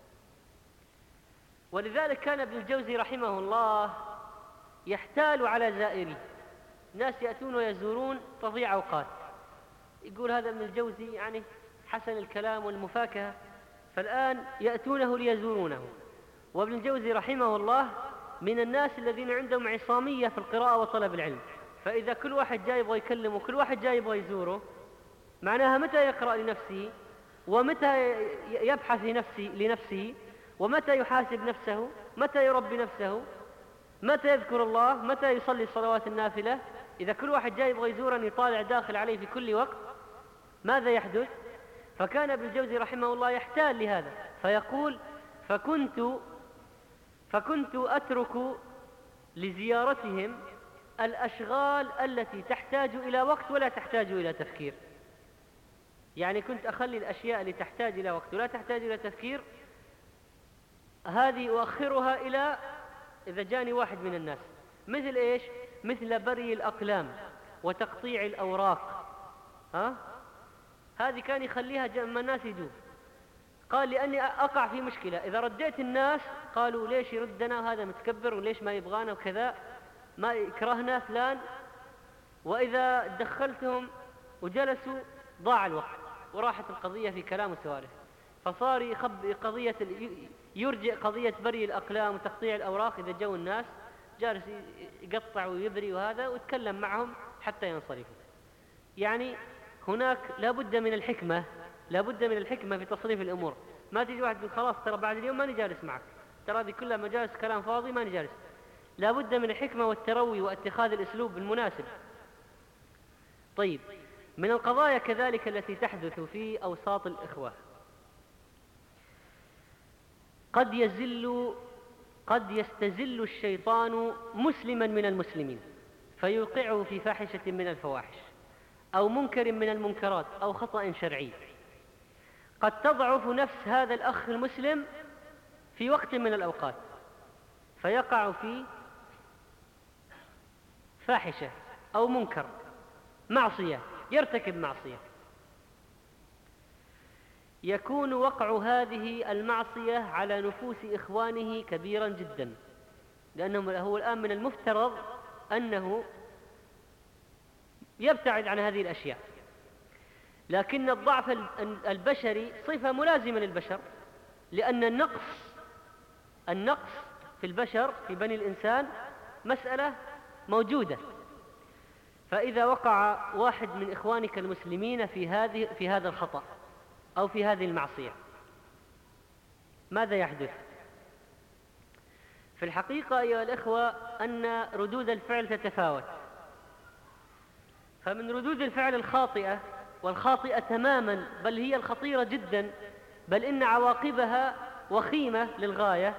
ولذلك كان ابن الجوزي رحمه الله يحتال على زائريه، ناس يأتون ويزورون تضيع أوقات، يقول هذا ابن الجوزي يعني حسن الكلام والمفاكهة، فالآن يأتونه ليزورونه. وابن الجوزي رحمه الله من الناس الذين عندهم عصامية في القراءة وطلب العلم، فإذا كل واحد جاي يبغى يكلمه وكل واحد جاي يبغى يزوره، معناها متى يقرأ لنفسه، ومتى يبحث لنفسه, لنفسه ومتى يحاسب نفسه، متى يربي نفسه، متى يذكر الله، متى يصلي الصلوات النافلة. إذا كل واحد جاي يبغى يزورني يطالع داخل عليه في كل وقت، ماذا يحدث؟ فكان ابن الجوزي رحمه الله يحتال لهذا، فيقول فكنت فكنت أترك لزيارتهم الأشغال التي تحتاج إلى وقت ولا تحتاج إلى تفكير. يعني كنت أخلي الأشياء اللي تحتاج إلى وقت ولا تحتاج إلى تفكير، هذه أؤخرها إلى إذا جاني واحد من الناس. مثل إيش؟ مثل بري الأقلام وتقطيع الأوراق، ها؟ هذه كان يخليها لما الناس يجوا. قال لأني أقع في مشكلة، إذا رديت الناس قالوا ليش يردنا هذا متكبر وليش ما يبغانا وكذا، ما يكرهنا فلان، وإذا دخلتهم وجلسوا ضاع الوقت وراحت القضية في كلام وسوالف. فصار يخب قضية يرجع قضية بري الأقلام وتقطيع الأوراق إذا جو الناس، جالس يقطع ويبري وهذا ويتكلم معهم حتى ينصرفوا. يعني هناك لابد من الحكمة، لابد من الحكمة في تصريف الأمور. ما تيجي واحد يقول خلاص ترى بعد اليوم ماني جالس معك، ترى هذه كلها مجالس كلام فاضي ماني جالس. لابد من الحكمة والتروي واتخاذ الأسلوب المناسب. طيب، من القضايا كذلك التي تحدث في أوساط الإخوة، قد يزل قد يستزل الشيطان مسلما من المسلمين فيوقعه في فاحشة من الفواحش أو منكر من المنكرات أو خطأ شرعي. قد تضعف نفس هذا الأخ المسلم في وقت من الأوقات فيقع في فاحشة أو منكر، معصية، يرتكب معصية. يكون وقع هذه المعصية على نفوس إخوانه كبيرا جدا، لأنه هو الآن من المفترض أنه يبتعد عن هذه الأشياء، لكن الضعف البشري صفة ملازمة للبشر، لأن النقص النقص في البشر في بني الإنسان مسألة موجودة. فإذا وقع واحد من إخوانك المسلمين في هذه في هذا الخطأ أو في هذه المعصية، ماذا يحدث؟ في الحقيقة أيها الإخوة أن ردود الفعل تتفاوت. فمن ردود الفعل الخاطئة والخاطئة تماما، بل هي الخطيرة جدا، بل إن عواقبها وخيمة للغاية،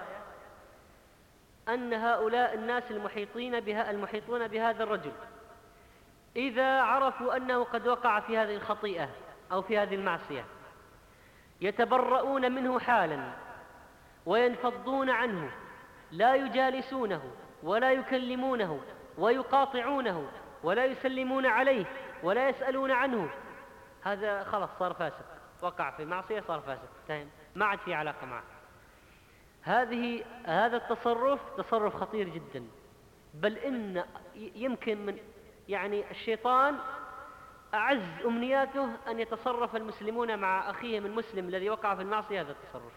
أن هؤلاء الناس المحيطين بها المحيطون بهذا الرجل إذا عرفوا أنه قد وقع في هذه الخطيئة أو في هذه المعصية يتبرؤون منه حالا وينفضون عنه، لا يجالسونه ولا يكلمونه ويقاطعونه ولا يسلمون عليه ولا يسألون عنه. هذا خلاص صار فاسق، وقع في معصية صار فاسق، فهم؟ ما عاد في علاقة معه. هذه هذا التصرف تصرف خطير جدا، بل إن يمكن من يعني الشيطان أعز أمنياته أن يتصرف المسلمون مع أخيهم المسلم الذي وقع في المعصية هذا التصرف.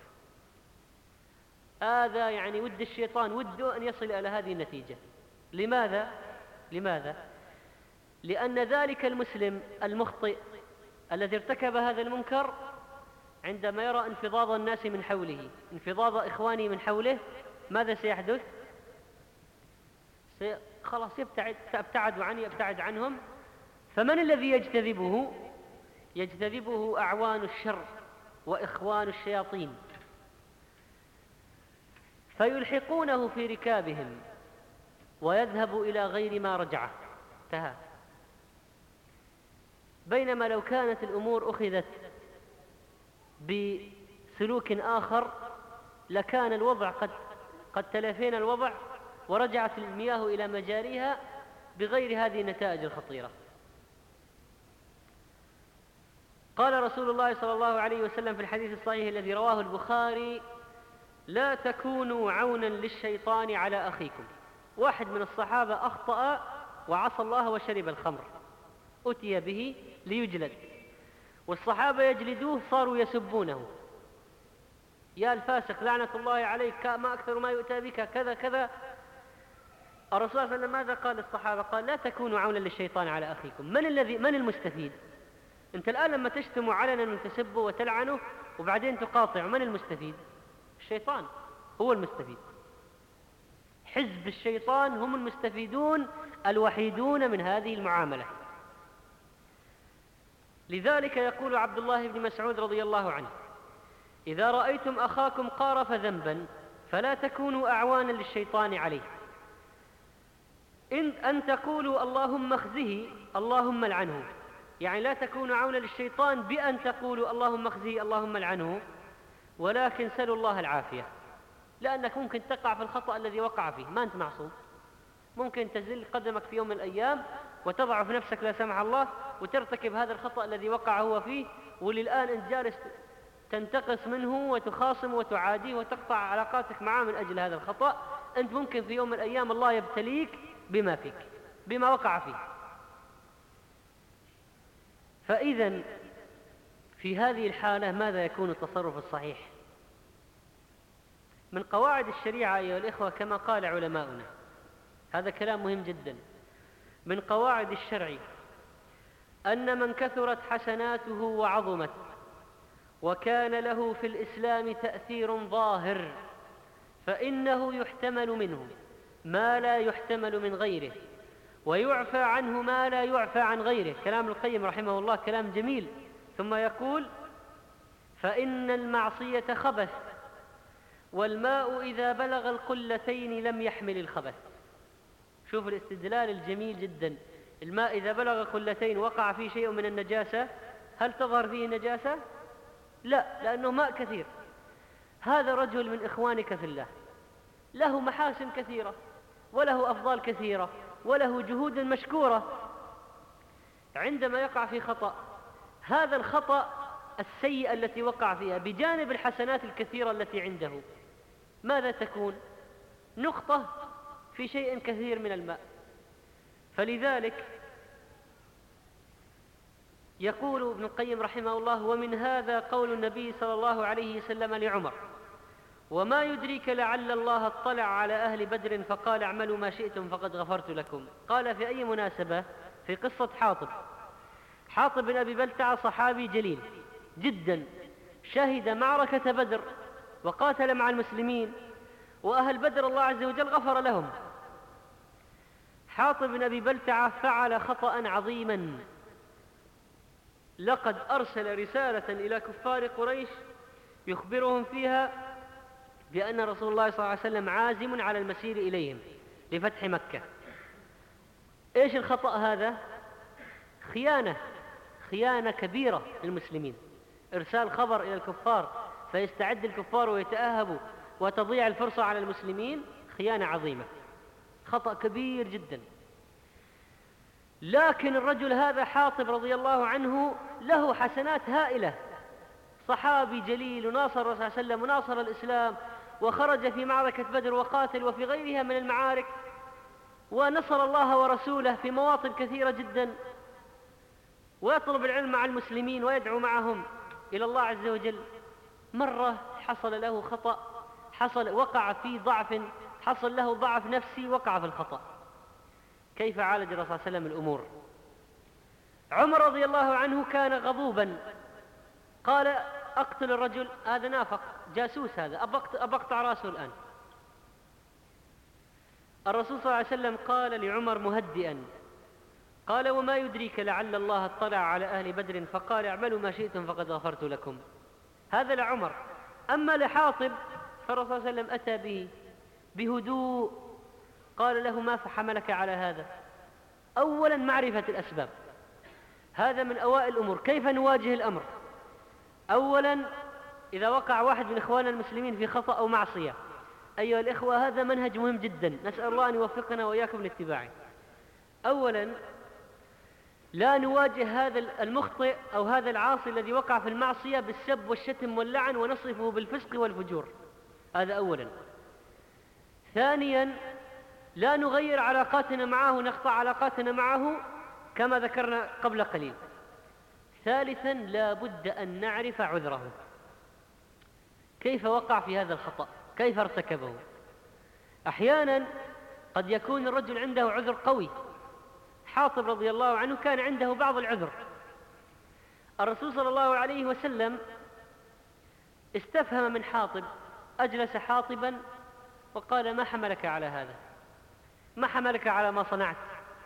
هذا يعني ود الشيطان، وده أن يصل إلى هذه النتيجة. لماذا؟ لماذا؟ لأن ذلك المسلم المخطئ الذي ارتكب هذا المنكر عندما يرى انفضاض الناس من حوله، انفضاض إخوانه من حوله، ماذا سيحدث؟ سي... خلاص يبتعد ابتعد عني يبتعد عنهم. فمن الذي يجتذبه؟ يجتذبه أعوان الشر وإخوان الشياطين، فيلحقونه في ركابهم ويذهب إلى غير ما رجعه. انتهى. بينما لو كانت الأمور أخذت بسلوك آخر لكان الوضع قد قد تلافينا الوضع ورجعت المياه إلى مجاريها بغير هذه النتائج الخطيرة. قال رسول الله صلى الله عليه وسلم في الحديث الصحيح الذي رواه البخاري: لا تكونوا عونا للشيطان على أخيكم. واحد من الصحابة أخطأ وعصى الله وشرب الخمر، أتي به ليجلد، والصحابة يجلدوه صاروا يسبونه. يا الفاسق لعنة الله عليك، ما أكثر ما يؤتى بك كذا كذا. الرسول صلى الله عليه وسلم ماذا قال للصحابة؟ قال لا تكونوا عونا للشيطان على أخيكم. من الذي من المستفيد؟ أنت الآن لما تشتم علنا وتسبه وتلعنه وبعدين تقاطع، من المستفيد؟ الشيطان هو المستفيد. حزب الشيطان هم المستفيدون الوحيدون من هذه المعاملة. لذلك يقول عبد الله بن مسعود رضي الله عنه: إذا رأيتم أخاكم قارف ذنبا فلا تكونوا أعوانا للشيطان عليه، إن أن تقولوا اللهم اخزه اللهم لعنه. يعني لا تكونوا عونا للشيطان بأن تقولوا اللهم اخزه اللهم لعنه، ولكن سلوا الله العافية، لأنك ممكن تقع في الخطأ الذي وقع فيه، ما أنت معصوم. ممكن تزل قدمك في يوم من الأيام وتضع في نفسك لا سمح الله وترتكب هذا الخطأ الذي وقع هو فيه، وللآن أنت جالس تنتقص منه وتخاصم وتعاديه وتقطع علاقاتك معه من أجل هذا الخطأ. أنت ممكن في يوم من الأيام الله يبتليك بما فيك، بما وقع فيه. فإذا في هذه الحالة ماذا يكون التصرف الصحيح؟ من قواعد الشريعة أيها الإخوة كما قال علماؤنا، هذا كلام مهم جدا، من قواعد الشرع أن من كثرت حسناته وعظمت وكان له في الإسلام تأثير ظاهر فإنه يحتمل منه ما لا يحتمل من غيره، ويعفى عنه ما لا يعفى عن غيره. كلام القيم رحمه الله كلام جميل. ثم يقول: فإن المعصية خبث، والماء إذا بلغ القلتين لم يحمل الخبث. شوف الاستدلال الجميل جدا. الماء إذا بلغ قلتين وقع فيه شيء من النجاسة، هل تظهر فيه نجاسة؟ لا، لأنه ماء كثير. هذا رجل من إخوانك في الله، له محاسن كثيرة وله أفضال كثيرة وله جهود مشكورة. عندما يقع في خطأ، هذا الخطأ السيئة التي وقع فيها بجانب الحسنات الكثيرة التي عنده، ماذا تكون؟ نقطة في شيء كثير من الماء. فلذلك يقول ابن القيم رحمه الله: ومن هذا قول النبي صلى الله عليه وسلم لعمر: وما يدريك لعل الله اطلع على أهل بدر فقال اعملوا ما شئتم فقد غفرت لكم. قال في أي مناسبة؟ في قصة حاطب. حاطب بن أبي بلتعة صحابي جليل جدا، شهد معركة بدر وقاتل مع المسلمين، وأهل بدر الله عز وجل غفر لهم. حاطب بن أبي بلتعة فعل خطأ عظيما، لقد أرسل رسالة إلى كفار قريش يخبرهم فيها بأن رسول الله صلى الله عليه وسلم عازم على المسير إليهم لفتح مكة. إيش الخطأ هذا؟ خيانة، خيانة كبيرة للمسلمين. إرسال خبر إلى الكفار فيستعد الكفار ويتأهبوا وتضيع الفرصة على المسلمين، خيانة عظيمة، خطأ كبير جدا. لكن الرجل هذا حاطب رضي الله عنه له حسنات هائلة، صحابي جليل وناصر الرسول صلى الله عليه وسلم وناصر الإسلام وخرج في معركة بدر وقاتل وفي غيرها من المعارك، ونصر الله ورسوله في مواطن كثيرة جدا، ويطلب العلم مع المسلمين ويدعو معهم إلى الله عز وجل. مرة حصل له خطأ، حصل وقع في ضعف، حصل له ضعف نفسي، وقع في الخطأ. كيف عالج الرسول صلى الله عليه وسلم الأمور؟ عمر رضي الله عنه كان غضوبا، قال أقتل الرجل هذا نافق جاسوس، هذا أبقطع رأسه الآن. الرسول صلى الله عليه وسلم قال لعمر مهدئا، قال: وما يدريك لعل الله اطلع على أهل بدر فقال اعملوا ما شئتم فقد غفرت لكم. هذا لعمر. أما لحاطب فالرسول صلى الله عليه وسلم أتى به بهدوء، قال له: ما فحملك على هذا؟ أولا معرفة الأسباب، هذا من أوائل الأمور. كيف نواجه الأمر؟ أولا إذا وقع واحد من إخواننا المسلمين في خطأ أو معصية، أيها الإخوة هذا منهج مهم جدا، نسأل الله أن يوفقنا وإياكم لاتباعه. أولا لا نواجه هذا المخطئ أو هذا العاصي الذي وقع في المعصية بالسب والشتم واللعن ونصفه بالفسق والفجور، هذا أولا. ثانيا لا نغير علاقاتنا معه، نقطع علاقاتنا معه كما ذكرنا قبل قليل. ثالثا لا بد أن نعرف عذره. كيف وقع في هذا الخطأ؟ كيف ارتكبه؟ أحيانا قد يكون الرجل عنده عذر قوي. حاطب رضي الله عنه كان عنده بعض العذر. الرسول صلى الله عليه وسلم استفهم من حاطب، أجلس حاطبا وقال: ما حملك على هذا؟ ما حملك على ما صنعت؟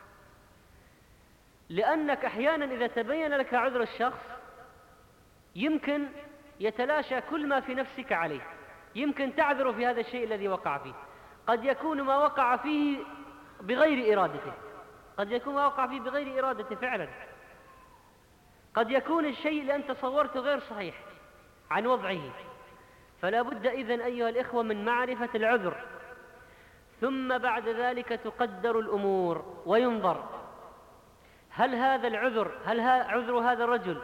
لأنك أحيانا إذا تبين لك عذر الشخص يمكن يتلاشى كل ما في نفسك عليه، يمكن تعذر في هذا الشيء الذي وقع فيه. قد يكون ما وقع فيه بغير إرادته، قد يكون ما وقع فيه بغير إرادته فعلا، قد يكون الشيء اللي أنت صورته غير صحيح عن وضعه. فلا بد إذن أيها الإخوة من معرفة العذر، ثم بعد ذلك تقدر الأمور وينظر هل هذا العذر، هل عذر هذا الرجل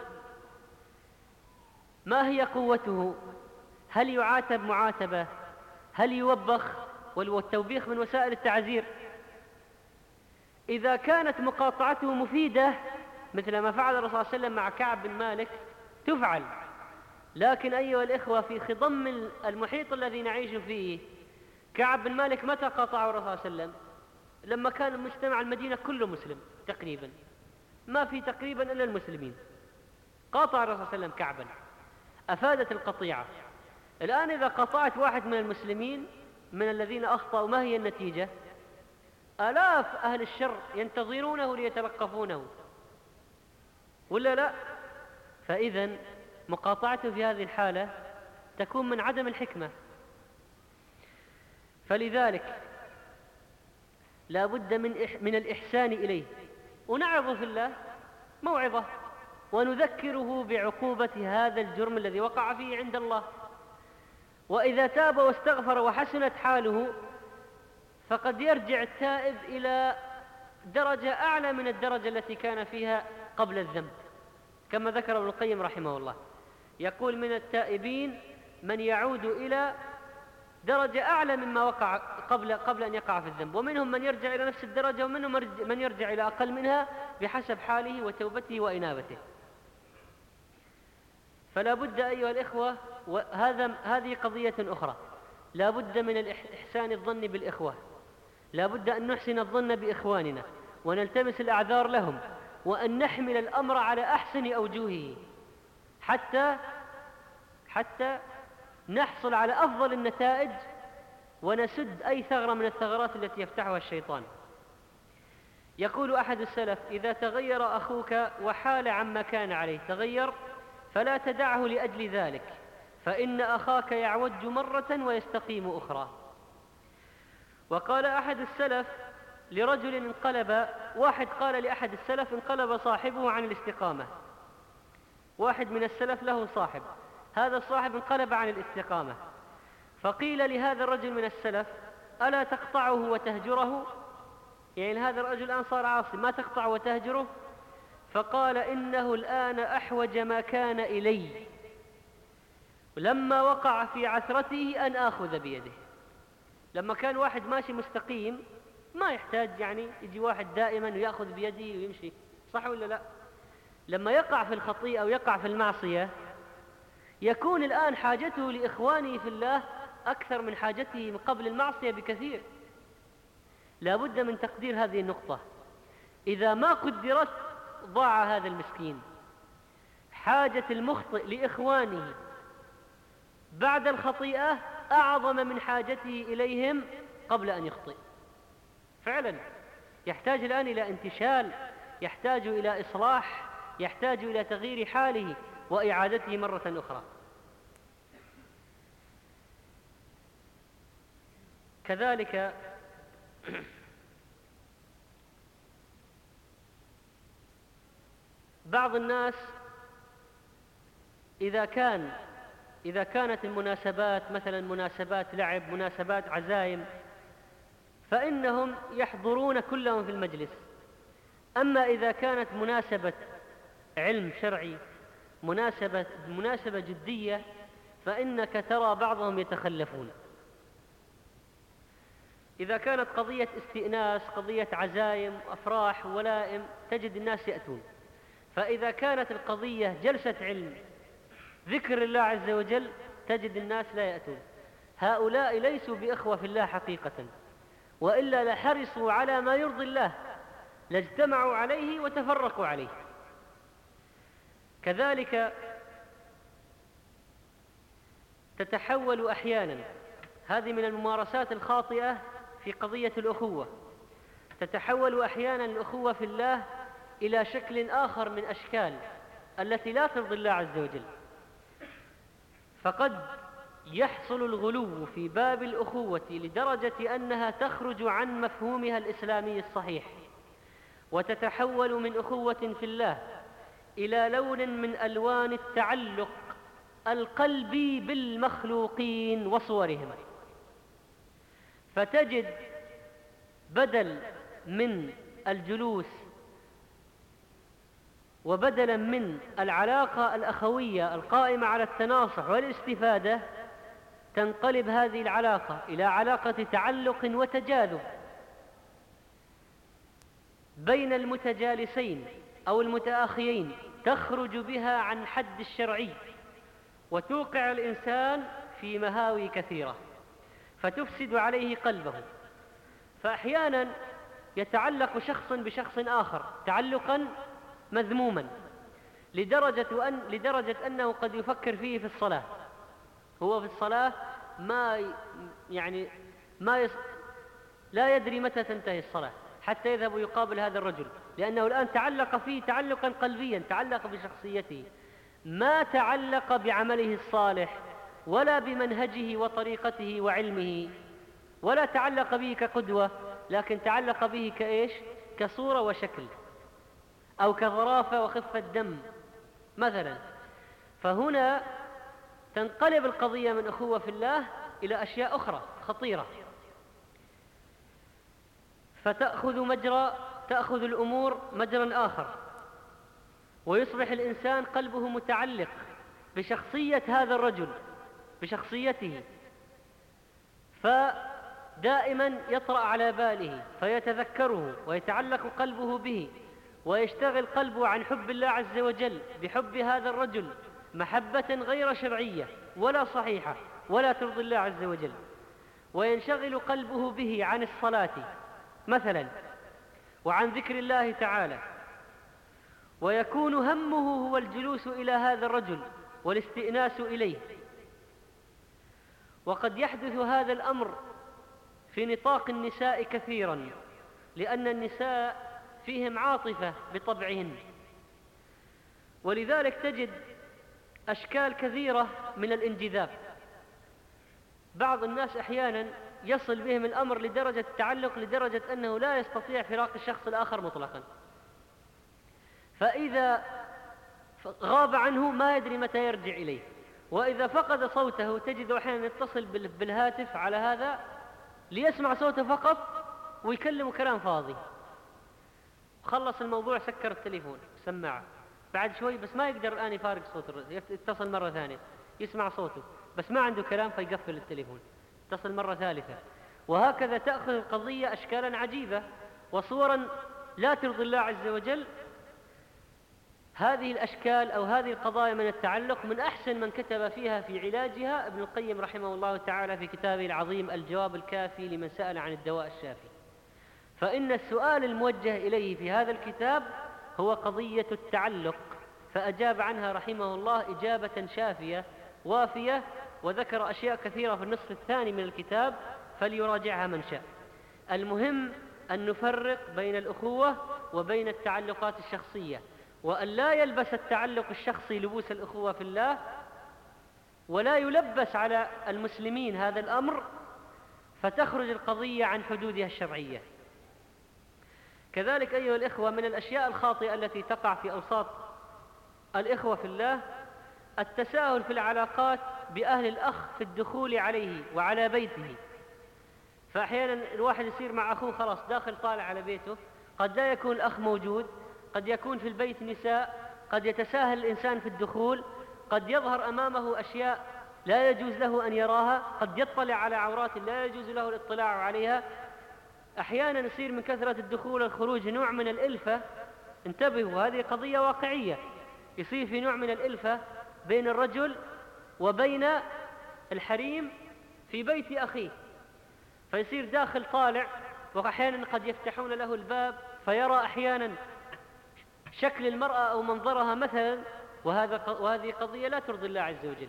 ما هي قوته؟ هل يعاتب معاتبة؟ هل يوبخ؟ والتوبيخ من وسائل التعزير. إذا كانت مقاطعته مفيدة مثل ما فعل الرسول صلى الله عليه وسلم مع كعب بن مالك تفعل. لكن أيها الإخوة في خضم المحيط الذي نعيش فيه، كعب بن مالك متى قاطعه الرسول صلى الله عليه وسلم؟ لما كان المجتمع المدينة كله مسلم تقريبا، ما في تقريبا إلا المسلمين. قاطع الرسول صلى الله عليه وسلم كعبا، أفادت القطيعة. الآن إذا قطعت واحد من المسلمين من الذين أخطأوا ما هي النتيجة؟ آلاف أهل الشر ينتظرونه ليتلقفونه، ولا لا؟ فإذن مقاطعته في هذه الحالة تكون من عدم الحكمة. فلذلك لا بد من إح من الإحسان إليه، ونعظ في الله موعظة ونذكره بعقوبة هذا الجرم الذي وقع فيه عند الله. وإذا تاب واستغفر وحسنت حاله فقد يرجع التائب إلى درجة أعلى من الدرجة التي كان فيها قبل الذنب، كما ذكر ابن القيم رحمه الله. يقول: من التائبين من يعود إلى درجة أعلى مما وقع قبل قبل أن يقع في الذنب، ومنهم من يرجع إلى نفس الدرجة، ومنهم من يرجع إلى أقل منها بحسب حاله وتوبته وإنابته. فلا بد أيها الإخوة، وهذا هذه قضية أخرى، لا بد من إحسان الظن بالإخوة، لا بد أن نحسن الظن بإخواننا ونلتمس الأعذار لهم، وأن نحمل الأمر على أحسن أوجهه حتى حتى نحصل على أفضل النتائج ونسد أي ثغرة من الثغرات التي يفتحها الشيطان. يقول أحد السلف: إذا تغير أخوك وحال عما كان عليه تغير فلا تدعه لأجل ذلك، فإن أخاك يعوج مرة ويستقيم أخرى. وقال أحد السلف لرجل انقلب، واحد قال لأحد السلف: انقلب صاحبه عن الاستقامة. واحد من السلف له صاحب، هذا الصاحب انقلب عن الاستقامة، فقيل لهذا الرجل من السلف: ألا تقطعه وتهجره؟ يعني هذا الرجل الآن صار عاصي، ما تقطع وتهجره؟ فقال: إنه الآن أحوج ما كان إلي لما وقع في عثرته أن آخذ بيده. لما كان واحد ماشي مستقيم ما يحتاج يعني يجي واحد دائما ويأخذ بيده ويمشي، صح ولا لا؟ لما يقع في الخطيئة أو يقع في المعصية يكون الآن حاجته لإخوانه في الله أكثر من حاجته من قبل المعصية بكثير. لا بد من تقدير هذه النقطة. إذا ما قدرت ضاع هذا المسكين. حاجة المخطئ لإخوانه بعد الخطيئة أعظم من حاجته إليهم قبل أن يخطئ. فعلا يحتاج الآن إلى انتشال، يحتاج إلى إصلاح، يحتاج إلى تغيير حاله وإعادته مرة أخرى. كذلك بعض الناس إذا كان إذا كانت المناسبات مثلا مناسبات لعب، مناسبات عزائم، فإنهم يحضرون كلهم في المجلس. أما إذا كانت مناسبة علم شرعي، مناسبة مناسبة جدية، فإنك ترى بعضهم يتخلفون. إذا كانت قضية استئناس، قضية عزائم، أفراح، ولائم، تجد الناس يأتون. فإذا كانت القضية جلسة علم، ذكر الله عز وجل، تجد الناس لا يأتون. هؤلاء ليسوا بإخوة في الله حقيقة، وإلا لحرصوا على ما يرضي الله، لاجتمعوا عليه وتفرقوا عليه. كذلك تتحول أحيانا، هذه من الممارسات الخاطئة في قضية الأخوة، تتحول أحيانا الأخوة في الله إلى شكل آخر من أشكال التي لا ترضي الله عز وجل. فقد يحصل الغلو في باب الأخوة لدرجة أنها تخرج عن مفهومها الإسلامي الصحيح، وتتحول من أخوة في الله إلى لون من ألوان التعلق القلبي بالمخلوقين وصورهم. فتجد بدل من الجلوس وبدلا من العلاقة الأخوية القائمة على التناصح والاستفادة، تنقلب هذه العلاقة إلى علاقة تعلق وتجاذب بين المتجالسين أو المتآخيين، تخرج بها عن حد الشرعي وتوقع الإنسان في مهاوي كثيرة، فتفسد عليه قلبه. فأحيانا يتعلق شخص بشخص آخر تعلقا مذموما لدرجة, أن لدرجة أنه قد يفكر فيه في الصلاة، هو في الصلاة ما يعني ما يص... لا يدري متى تنتهي الصلاة حتى يذهب يقابل هذا الرجل، لأنه الآن تعلق فيه تعلقا قلبيا، تعلق بشخصيته، ما تعلق بعمله الصالح ولا بمنهجه وطريقته وعلمه، ولا تعلق به كقدوة، لكن تعلق به كإيش؟ كصورة وشكل، أو كظرافة وخفة دم مثلا. فهنا تنقلب القضية من أخوة في الله إلى أشياء أخرى خطيرة، فتأخذ مجرى تأخذ الأمور مجرى آخر، ويصبح الإنسان قلبه متعلق بشخصية هذا الرجل، بشخصيته، فدائما يطرأ على باله فيتذكره ويتعلق قلبه به، ويشتغل قلبه عن حب الله عز وجل بحب هذا الرجل محبة غير شرعية ولا صحيحة ولا ترضي الله عز وجل، وينشغل قلبه به عن الصلاة مثلا وعن ذكر الله تعالى، ويكون همه هو الجلوس إلى هذا الرجل والاستئناس إليه. وقد يحدث هذا الأمر في نطاق النساء كثيرا، لأن النساء فيهم عاطفة بطبعهن، ولذلك تجد أشكال كثيرة من الانجذاب. بعض الناس أحيانا يصل بهم الأمر لدرجة التعلق لدرجة أنه لا يستطيع فراق الشخص الآخر مطلقا، فإذا غاب عنه ما يدري متى يرجع إليه، وإذا فقد صوته تجد أحيانا يتصل بالهاتف على هذا ليسمع صوته فقط ويكلم كلام فاضي، خلص الموضوع سكر التليفون سماعه، بعد شوي بس ما يقدر الآن يفارق صوت الرجل، يتصل مرة ثانية يسمع صوته بس ما عنده كلام فيقفل التليفون، يتصل مرة ثالثة، وهكذا تأخذ القضية أشكالا عجيبة وصورا لا ترضي الله عز وجل. هذه الأشكال أو هذه القضايا من التعلق من أحسن من كتب فيها في علاجها ابن القيم رحمه الله تعالى في كتابه العظيم الجواب الكافي لمن سأل عن الدواء الشافي. فإن السؤال الموجه إليه في هذا الكتاب هو قضية التعلق، فأجاب عنها رحمه الله إجابة شافية وافية، وذكر أشياء كثيرة في النصف الثاني من الكتاب فليراجعها من شاء. المهم أن نفرق بين الأخوة وبين التعلقات الشخصية، وأن لا يلبس التعلق الشخصي لبوس الأخوة في الله، ولا يلبس على المسلمين هذا الأمر فتخرج القضية عن حدودها الشرعية. كذلك أيها الإخوة من الأشياء الخاطئة التي تقع في أوساط الإخوة في الله التساهل في العلاقات بأهل الأخ في الدخول عليه وعلى بيته. فأحيانا الواحد يصير مع أخوه خلاص داخل طالع على بيته، قد لا يكون الأخ موجود، قد يكون في البيت نساء، قد يتساهل الإنسان في الدخول، قد يظهر أمامه أشياء لا يجوز له أن يراها، قد يطلع على عورات لا يجوز له الاطلاع عليها. أحيانا يصير من كثرة الدخول والخروج نوع من الإلفة، انتبهوا هذه قضية واقعية، يصير في نوع من الإلفة بين الرجل وبين الحريم في بيت أخيه، فيصير داخل طالع، وأحيانا قد يفتحون له الباب فيرى أحيانا شكل المرأة أو منظرها مثلا، وهذا وهذه قضية لا ترضي الله عز وجل.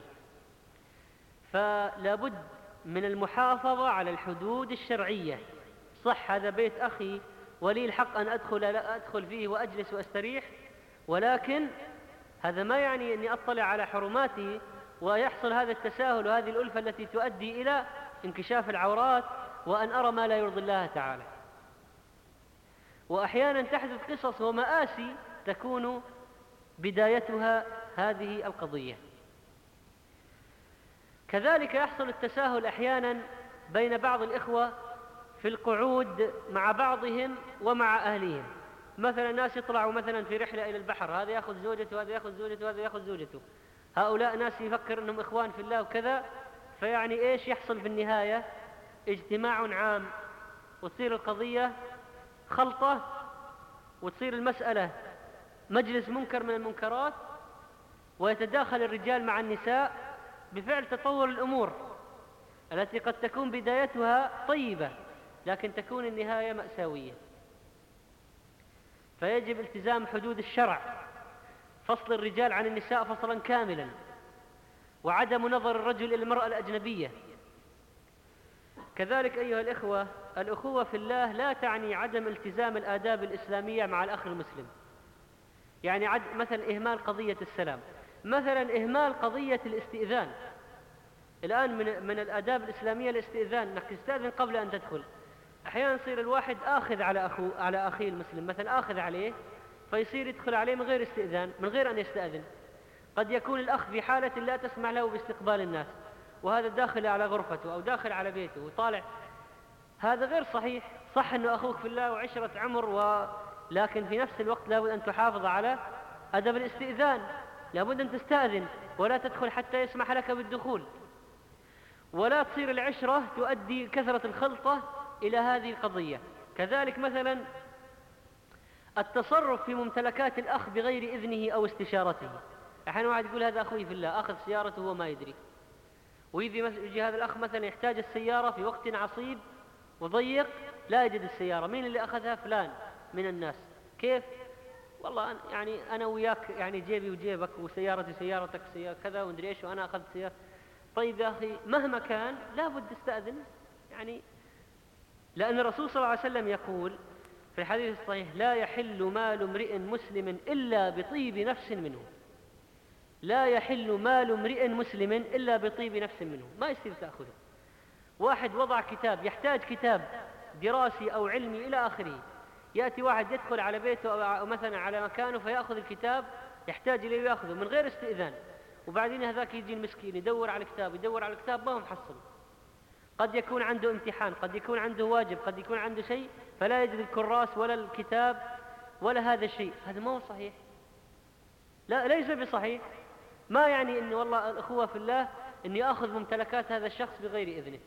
فلا بد من المحافظة على الحدود الشرعية. صح هذا بيت أخي ولي الحق أن أدخل لا أدخل فيه وأجلس وأستريح، ولكن هذا ما يعني أني أطلع على حرماته ويحصل هذا التساهل وهذه الألفة التي تؤدي إلى انكشاف العورات وأن أرى ما لا يرضي الله تعالى. وأحيانا تحدث قصص ومآسي تكون بدايتها هذه القضية. كذلك يحصل التساهل أحيانا بين بعض الإخوة في القعود مع بعضهم ومع أهلهم. مثلا ناس يطلعوا مثلا في رحلة إلى البحر، هذا يأخذ زوجته وهذا يأخذ زوجته وهذا يأخذ زوجته، هؤلاء ناس يفكر أنهم إخوان في الله وكذا، فيعني إيش يحصل في النهاية؟ اجتماع عام، وتصير القضية خلطة، وتصير المسألة مجلس منكر من المنكرات، ويتداخل الرجال مع النساء بفعل تطور الأمور التي قد تكون بدايتها طيبة لكن تكون النهاية مأساوية. فيجب التزام حدود الشرع، فصل الرجال عن النساء فصلا كاملا، وعدم نظر الرجل إلى المرأة الأجنبية. كذلك أيها الإخوة، الأخوة في الله لا تعني عدم التزام الآداب الإسلامية مع الأخ المسلم. يعني عد مثلا إهمال قضية السلام، مثلا إهمال قضية الاستئذان. الآن من, من الآداب الإسلامية الاستئذان، أنك تستأذن قبل أن تدخل. أحيانا يصير الواحد آخذ على أخو على أخيه المسلم، مثلا آخذ عليه فيصير يدخل عليه من غير استئذان، من غير أن يستأذن. قد يكون الأخ في حالة لا تسمح له باستقبال الناس، وهذا داخل على غرفته أو داخل على بيته وطالع، هذا غير صحيح. صح أنه أخوك في الله وعشرة عمر، و... لكن في نفس الوقت لابد أن تحافظ على أدب الاستئذان، لابد أن تستأذن ولا تدخل حتى يسمح لك بالدخول، ولا تصير العشرة تؤدي كثرة الخلطة إلى هذه القضية. كذلك مثلا التصرف في ممتلكات الأخ بغير إذنه أو استشارته. أحيانا واحد يقول هذا أخوي في الله، أخذ سيارته وهو ما يدري، ويجي هذا الأخ مثلا يحتاج السيارة في وقت عصيب وضيق، لا يجد السيارة، مين اللي أخذها؟ فلان من الناس. كيف؟ والله أنا يعني أنا وياك يعني جيبي وجيبك، وسيارتي سيارتك سيارة كذا وندري إيش، وأنا أخذت سيارة. طيب يا أخي مهما كان لابد تستأذن، يعني لأن الرسول صلى الله عليه وسلم يقول في الحديث الصحيح: لا يحل مال امرئ مسلم إلا بطيب نفس منه. لا يحل مال امرئ مسلم إلا بطيب نفس منه، ما يصير تأخذه. واحد وضع كتاب، يحتاج كتاب دراسي أو علمي إلى آخره، يأتي واحد يدخل على بيته أو مثلا على مكانه فيأخذ الكتاب، يحتاج إليه ويأخذه من غير استئذان، وبعدين هذاك يجي المسكين يدور على الكتاب يدور على الكتاب ما هو محصل. قد يكون عنده امتحان، قد يكون عنده واجب، قد يكون عنده شيء، فلا يجد الكراس ولا الكتاب ولا هذا الشيء. هذا ما هو صحيح، لا ليس بصحيح. ما يعني أن والله الأخوة في الله أني أخذ ممتلكات هذا الشخص بغير إذنه.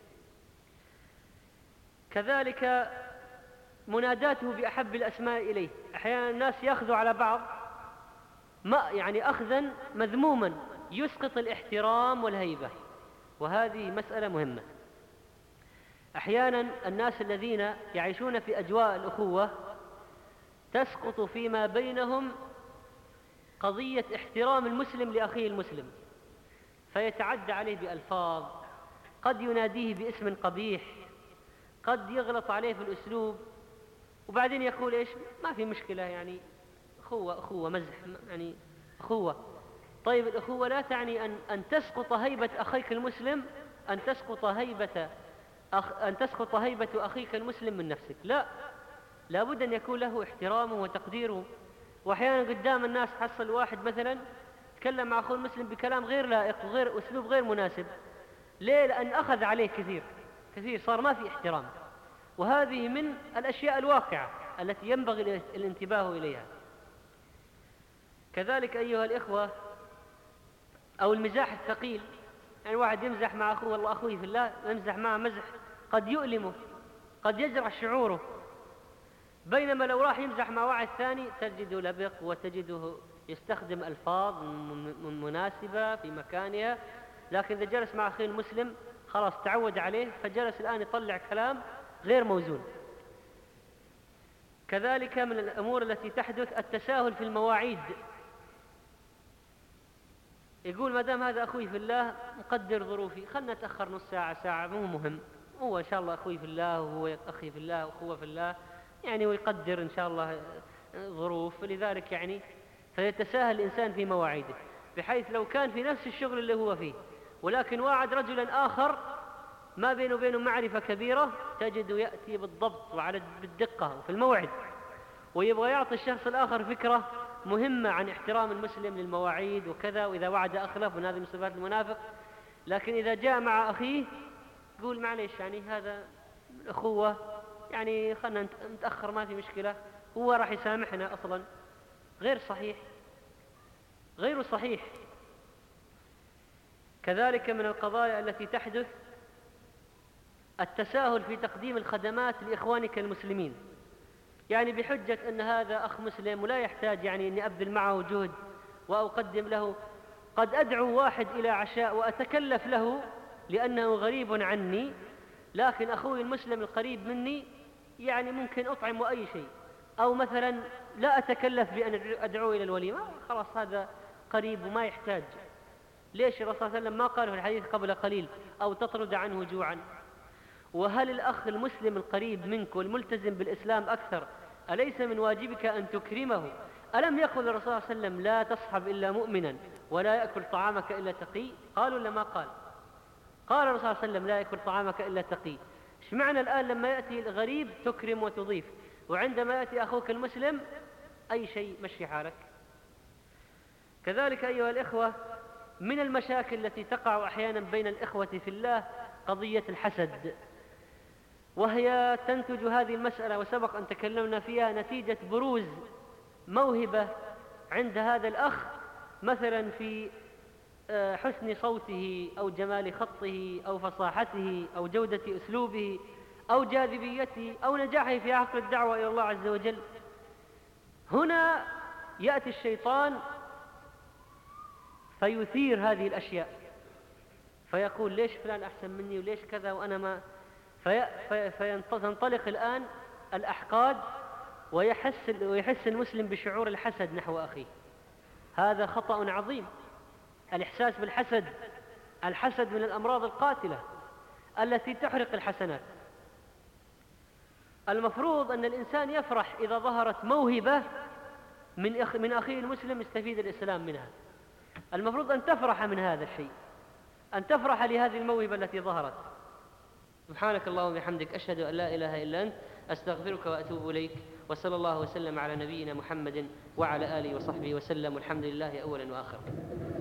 كذلك مناداته بأحب الأسماء إليه. أحيانا الناس يأخذوا على بعض ما يعني أخذا مذموما يسقط الاحترام والهيبة، وهذه مسألة مهمة. أحيانا الناس الذين يعيشون في أجواء الأخوة تسقط فيما بينهم قضية احترام المسلم لأخيه المسلم، فيتعدى عليه بألفاظ، قد يناديه باسم قبيح، قد يغلط عليه في الأسلوب، وبعدين يقول إيش ما في مشكلة، يعني أخوة أخوة مزح، يعني أخوة. طيب الأخوة لا تعني أن, أن تسقط هيبة أخيك المسلم، أن تسقط هيبة أخ أن تسقط هيبة أخيك المسلم من نفسك، لا، لابد أن يكون له احترامه وتقديره. وأحيانا قدام الناس حصل واحد مثلا تكلم مع أخوه المسلم بكلام غير لائق وغير أسلوب غير مناسب. ليه؟ لأن أخذ عليه كثير كثير، صار ما في احترام، وهذه من الأشياء الواقعة التي ينبغي الانتباه إليها. كذلك أيها الإخوة، أو المزاح الثقيل، يعني واحد يمزح مع أخوه، والله أخوي في الله، يمزح معه مزح قد يؤلمه، قد يجرح شعوره، بينما لو راح يمزح مع واحد ثاني تجده لبق وتجده يستخدم ألفاظ مناسبة في مكانها، لكن إذا جلس مع أخيه المسلم خلاص تعود عليه، فجلس الآن يطلع كلام غير موزون. كذلك من الأمور التي تحدث التساهل في المواعيد. يقول ما دام هذا أخوي في الله مقدر ظروفي، خلنا نتأخر نص ساعة ساعة، مو مهم، هو إن شاء الله أخوي في الله وهو أخي في الله وأخوه في الله، يعني ويقدر إن شاء الله ظروف، فلذلك يعني فيتساهل الإنسان في مواعيده، بحيث لو كان في نفس الشغل اللي هو فيه ولكن واعد رجلا آخر ما بينه وبينه معرفة كبيرة، تجد يأتي بالضبط وعلى بالدقة وفي الموعد، ويبغى يعطي الشخص الآخر فكرة مهمة عن احترام المسلم للمواعيد وكذا، وإذا وعد أخلف، من هذه من صفات المنافق. لكن إذا جاء مع أخيه يقول معليش يعني هذا الأخوة، يعني خلنا نتأخر ما في مشكلة، هو راح يسامحنا أصلا. غير صحيح، غير صحيح. كذلك من القضايا التي تحدث التساهل في تقديم الخدمات لإخوانك المسلمين، يعني بحجة أن هذا أخ مسلم ولا يحتاج يعني أني أبذل معه جهد وأقدم له، قد أدعو واحد إلى عشاء وأتكلف له لأنه غريب عني، لكن أخوي المسلم القريب مني يعني ممكن أطعمه أي شيء، أو مثلا لا أتكلف بأن أدعوه إلى الوليمة، خلاص هذا قريب وما يحتاج. ليش الرسول صلى الله عليه وسلم ما قال في الحديث قبل قليل أو تطرد عنه جوعا؟ وهل الأخ المسلم القريب منك والملتزم بالإسلام أكثر أليس من واجبك أن تكرمه؟ ألم يقل الرسول صلى الله عليه وسلم لا تصحب إلا مؤمنا ولا يأكل طعامك إلا تقي؟ قالوا لما قال قال الرسول صلى الله عليه وسلم لا يأكل طعامك إلا تقي. إيش معنى الآن لما يأتي الغريب تكرم وتضيف، وعندما يأتي أخوك المسلم أي شيء مشي حالك؟ كذلك أيها الإخوة من المشاكل التي تقع أحيانا بين الإخوة في الله قضية الحسد، وهي تنتج هذه المسألة وسبق أن تكلمنا فيها نتيجة بروز موهبة عند هذا الأخ، مثلا في حسن صوته أو جمال خطه أو فصاحته أو جودة أسلوبه أو جاذبيته أو نجاحه في عقد الدعوة إلى الله عز وجل. هنا يأتي الشيطان فيثير هذه الأشياء، فيقول ليش فلان أحسن مني وليش كذا وأنا ما، في في فينطلق الآن الأحقاد، ويحس ويحس المسلم بشعور الحسد نحو أخيه. هذا خطأ عظيم. الإحساس بالحسد، الحسد من الأمراض القاتلة التي تحرق الحسنات. المفروض أن الإنسان يفرح إذا ظهرت موهبة من أخ من أخيه المسلم يستفيد الإسلام منها. المفروض أن تفرح من هذا الشيء، أن تفرح لهذه الموهبة التي ظهرت. سبحانك اللهم وبحمدك، أشهد أن لا إله إلا أنت، أستغفرك وأتوب إليك، وصلى الله وسلم على نبينا محمد وعلى آله وصحبه وسلم، والحمد لله أولا وآخرا.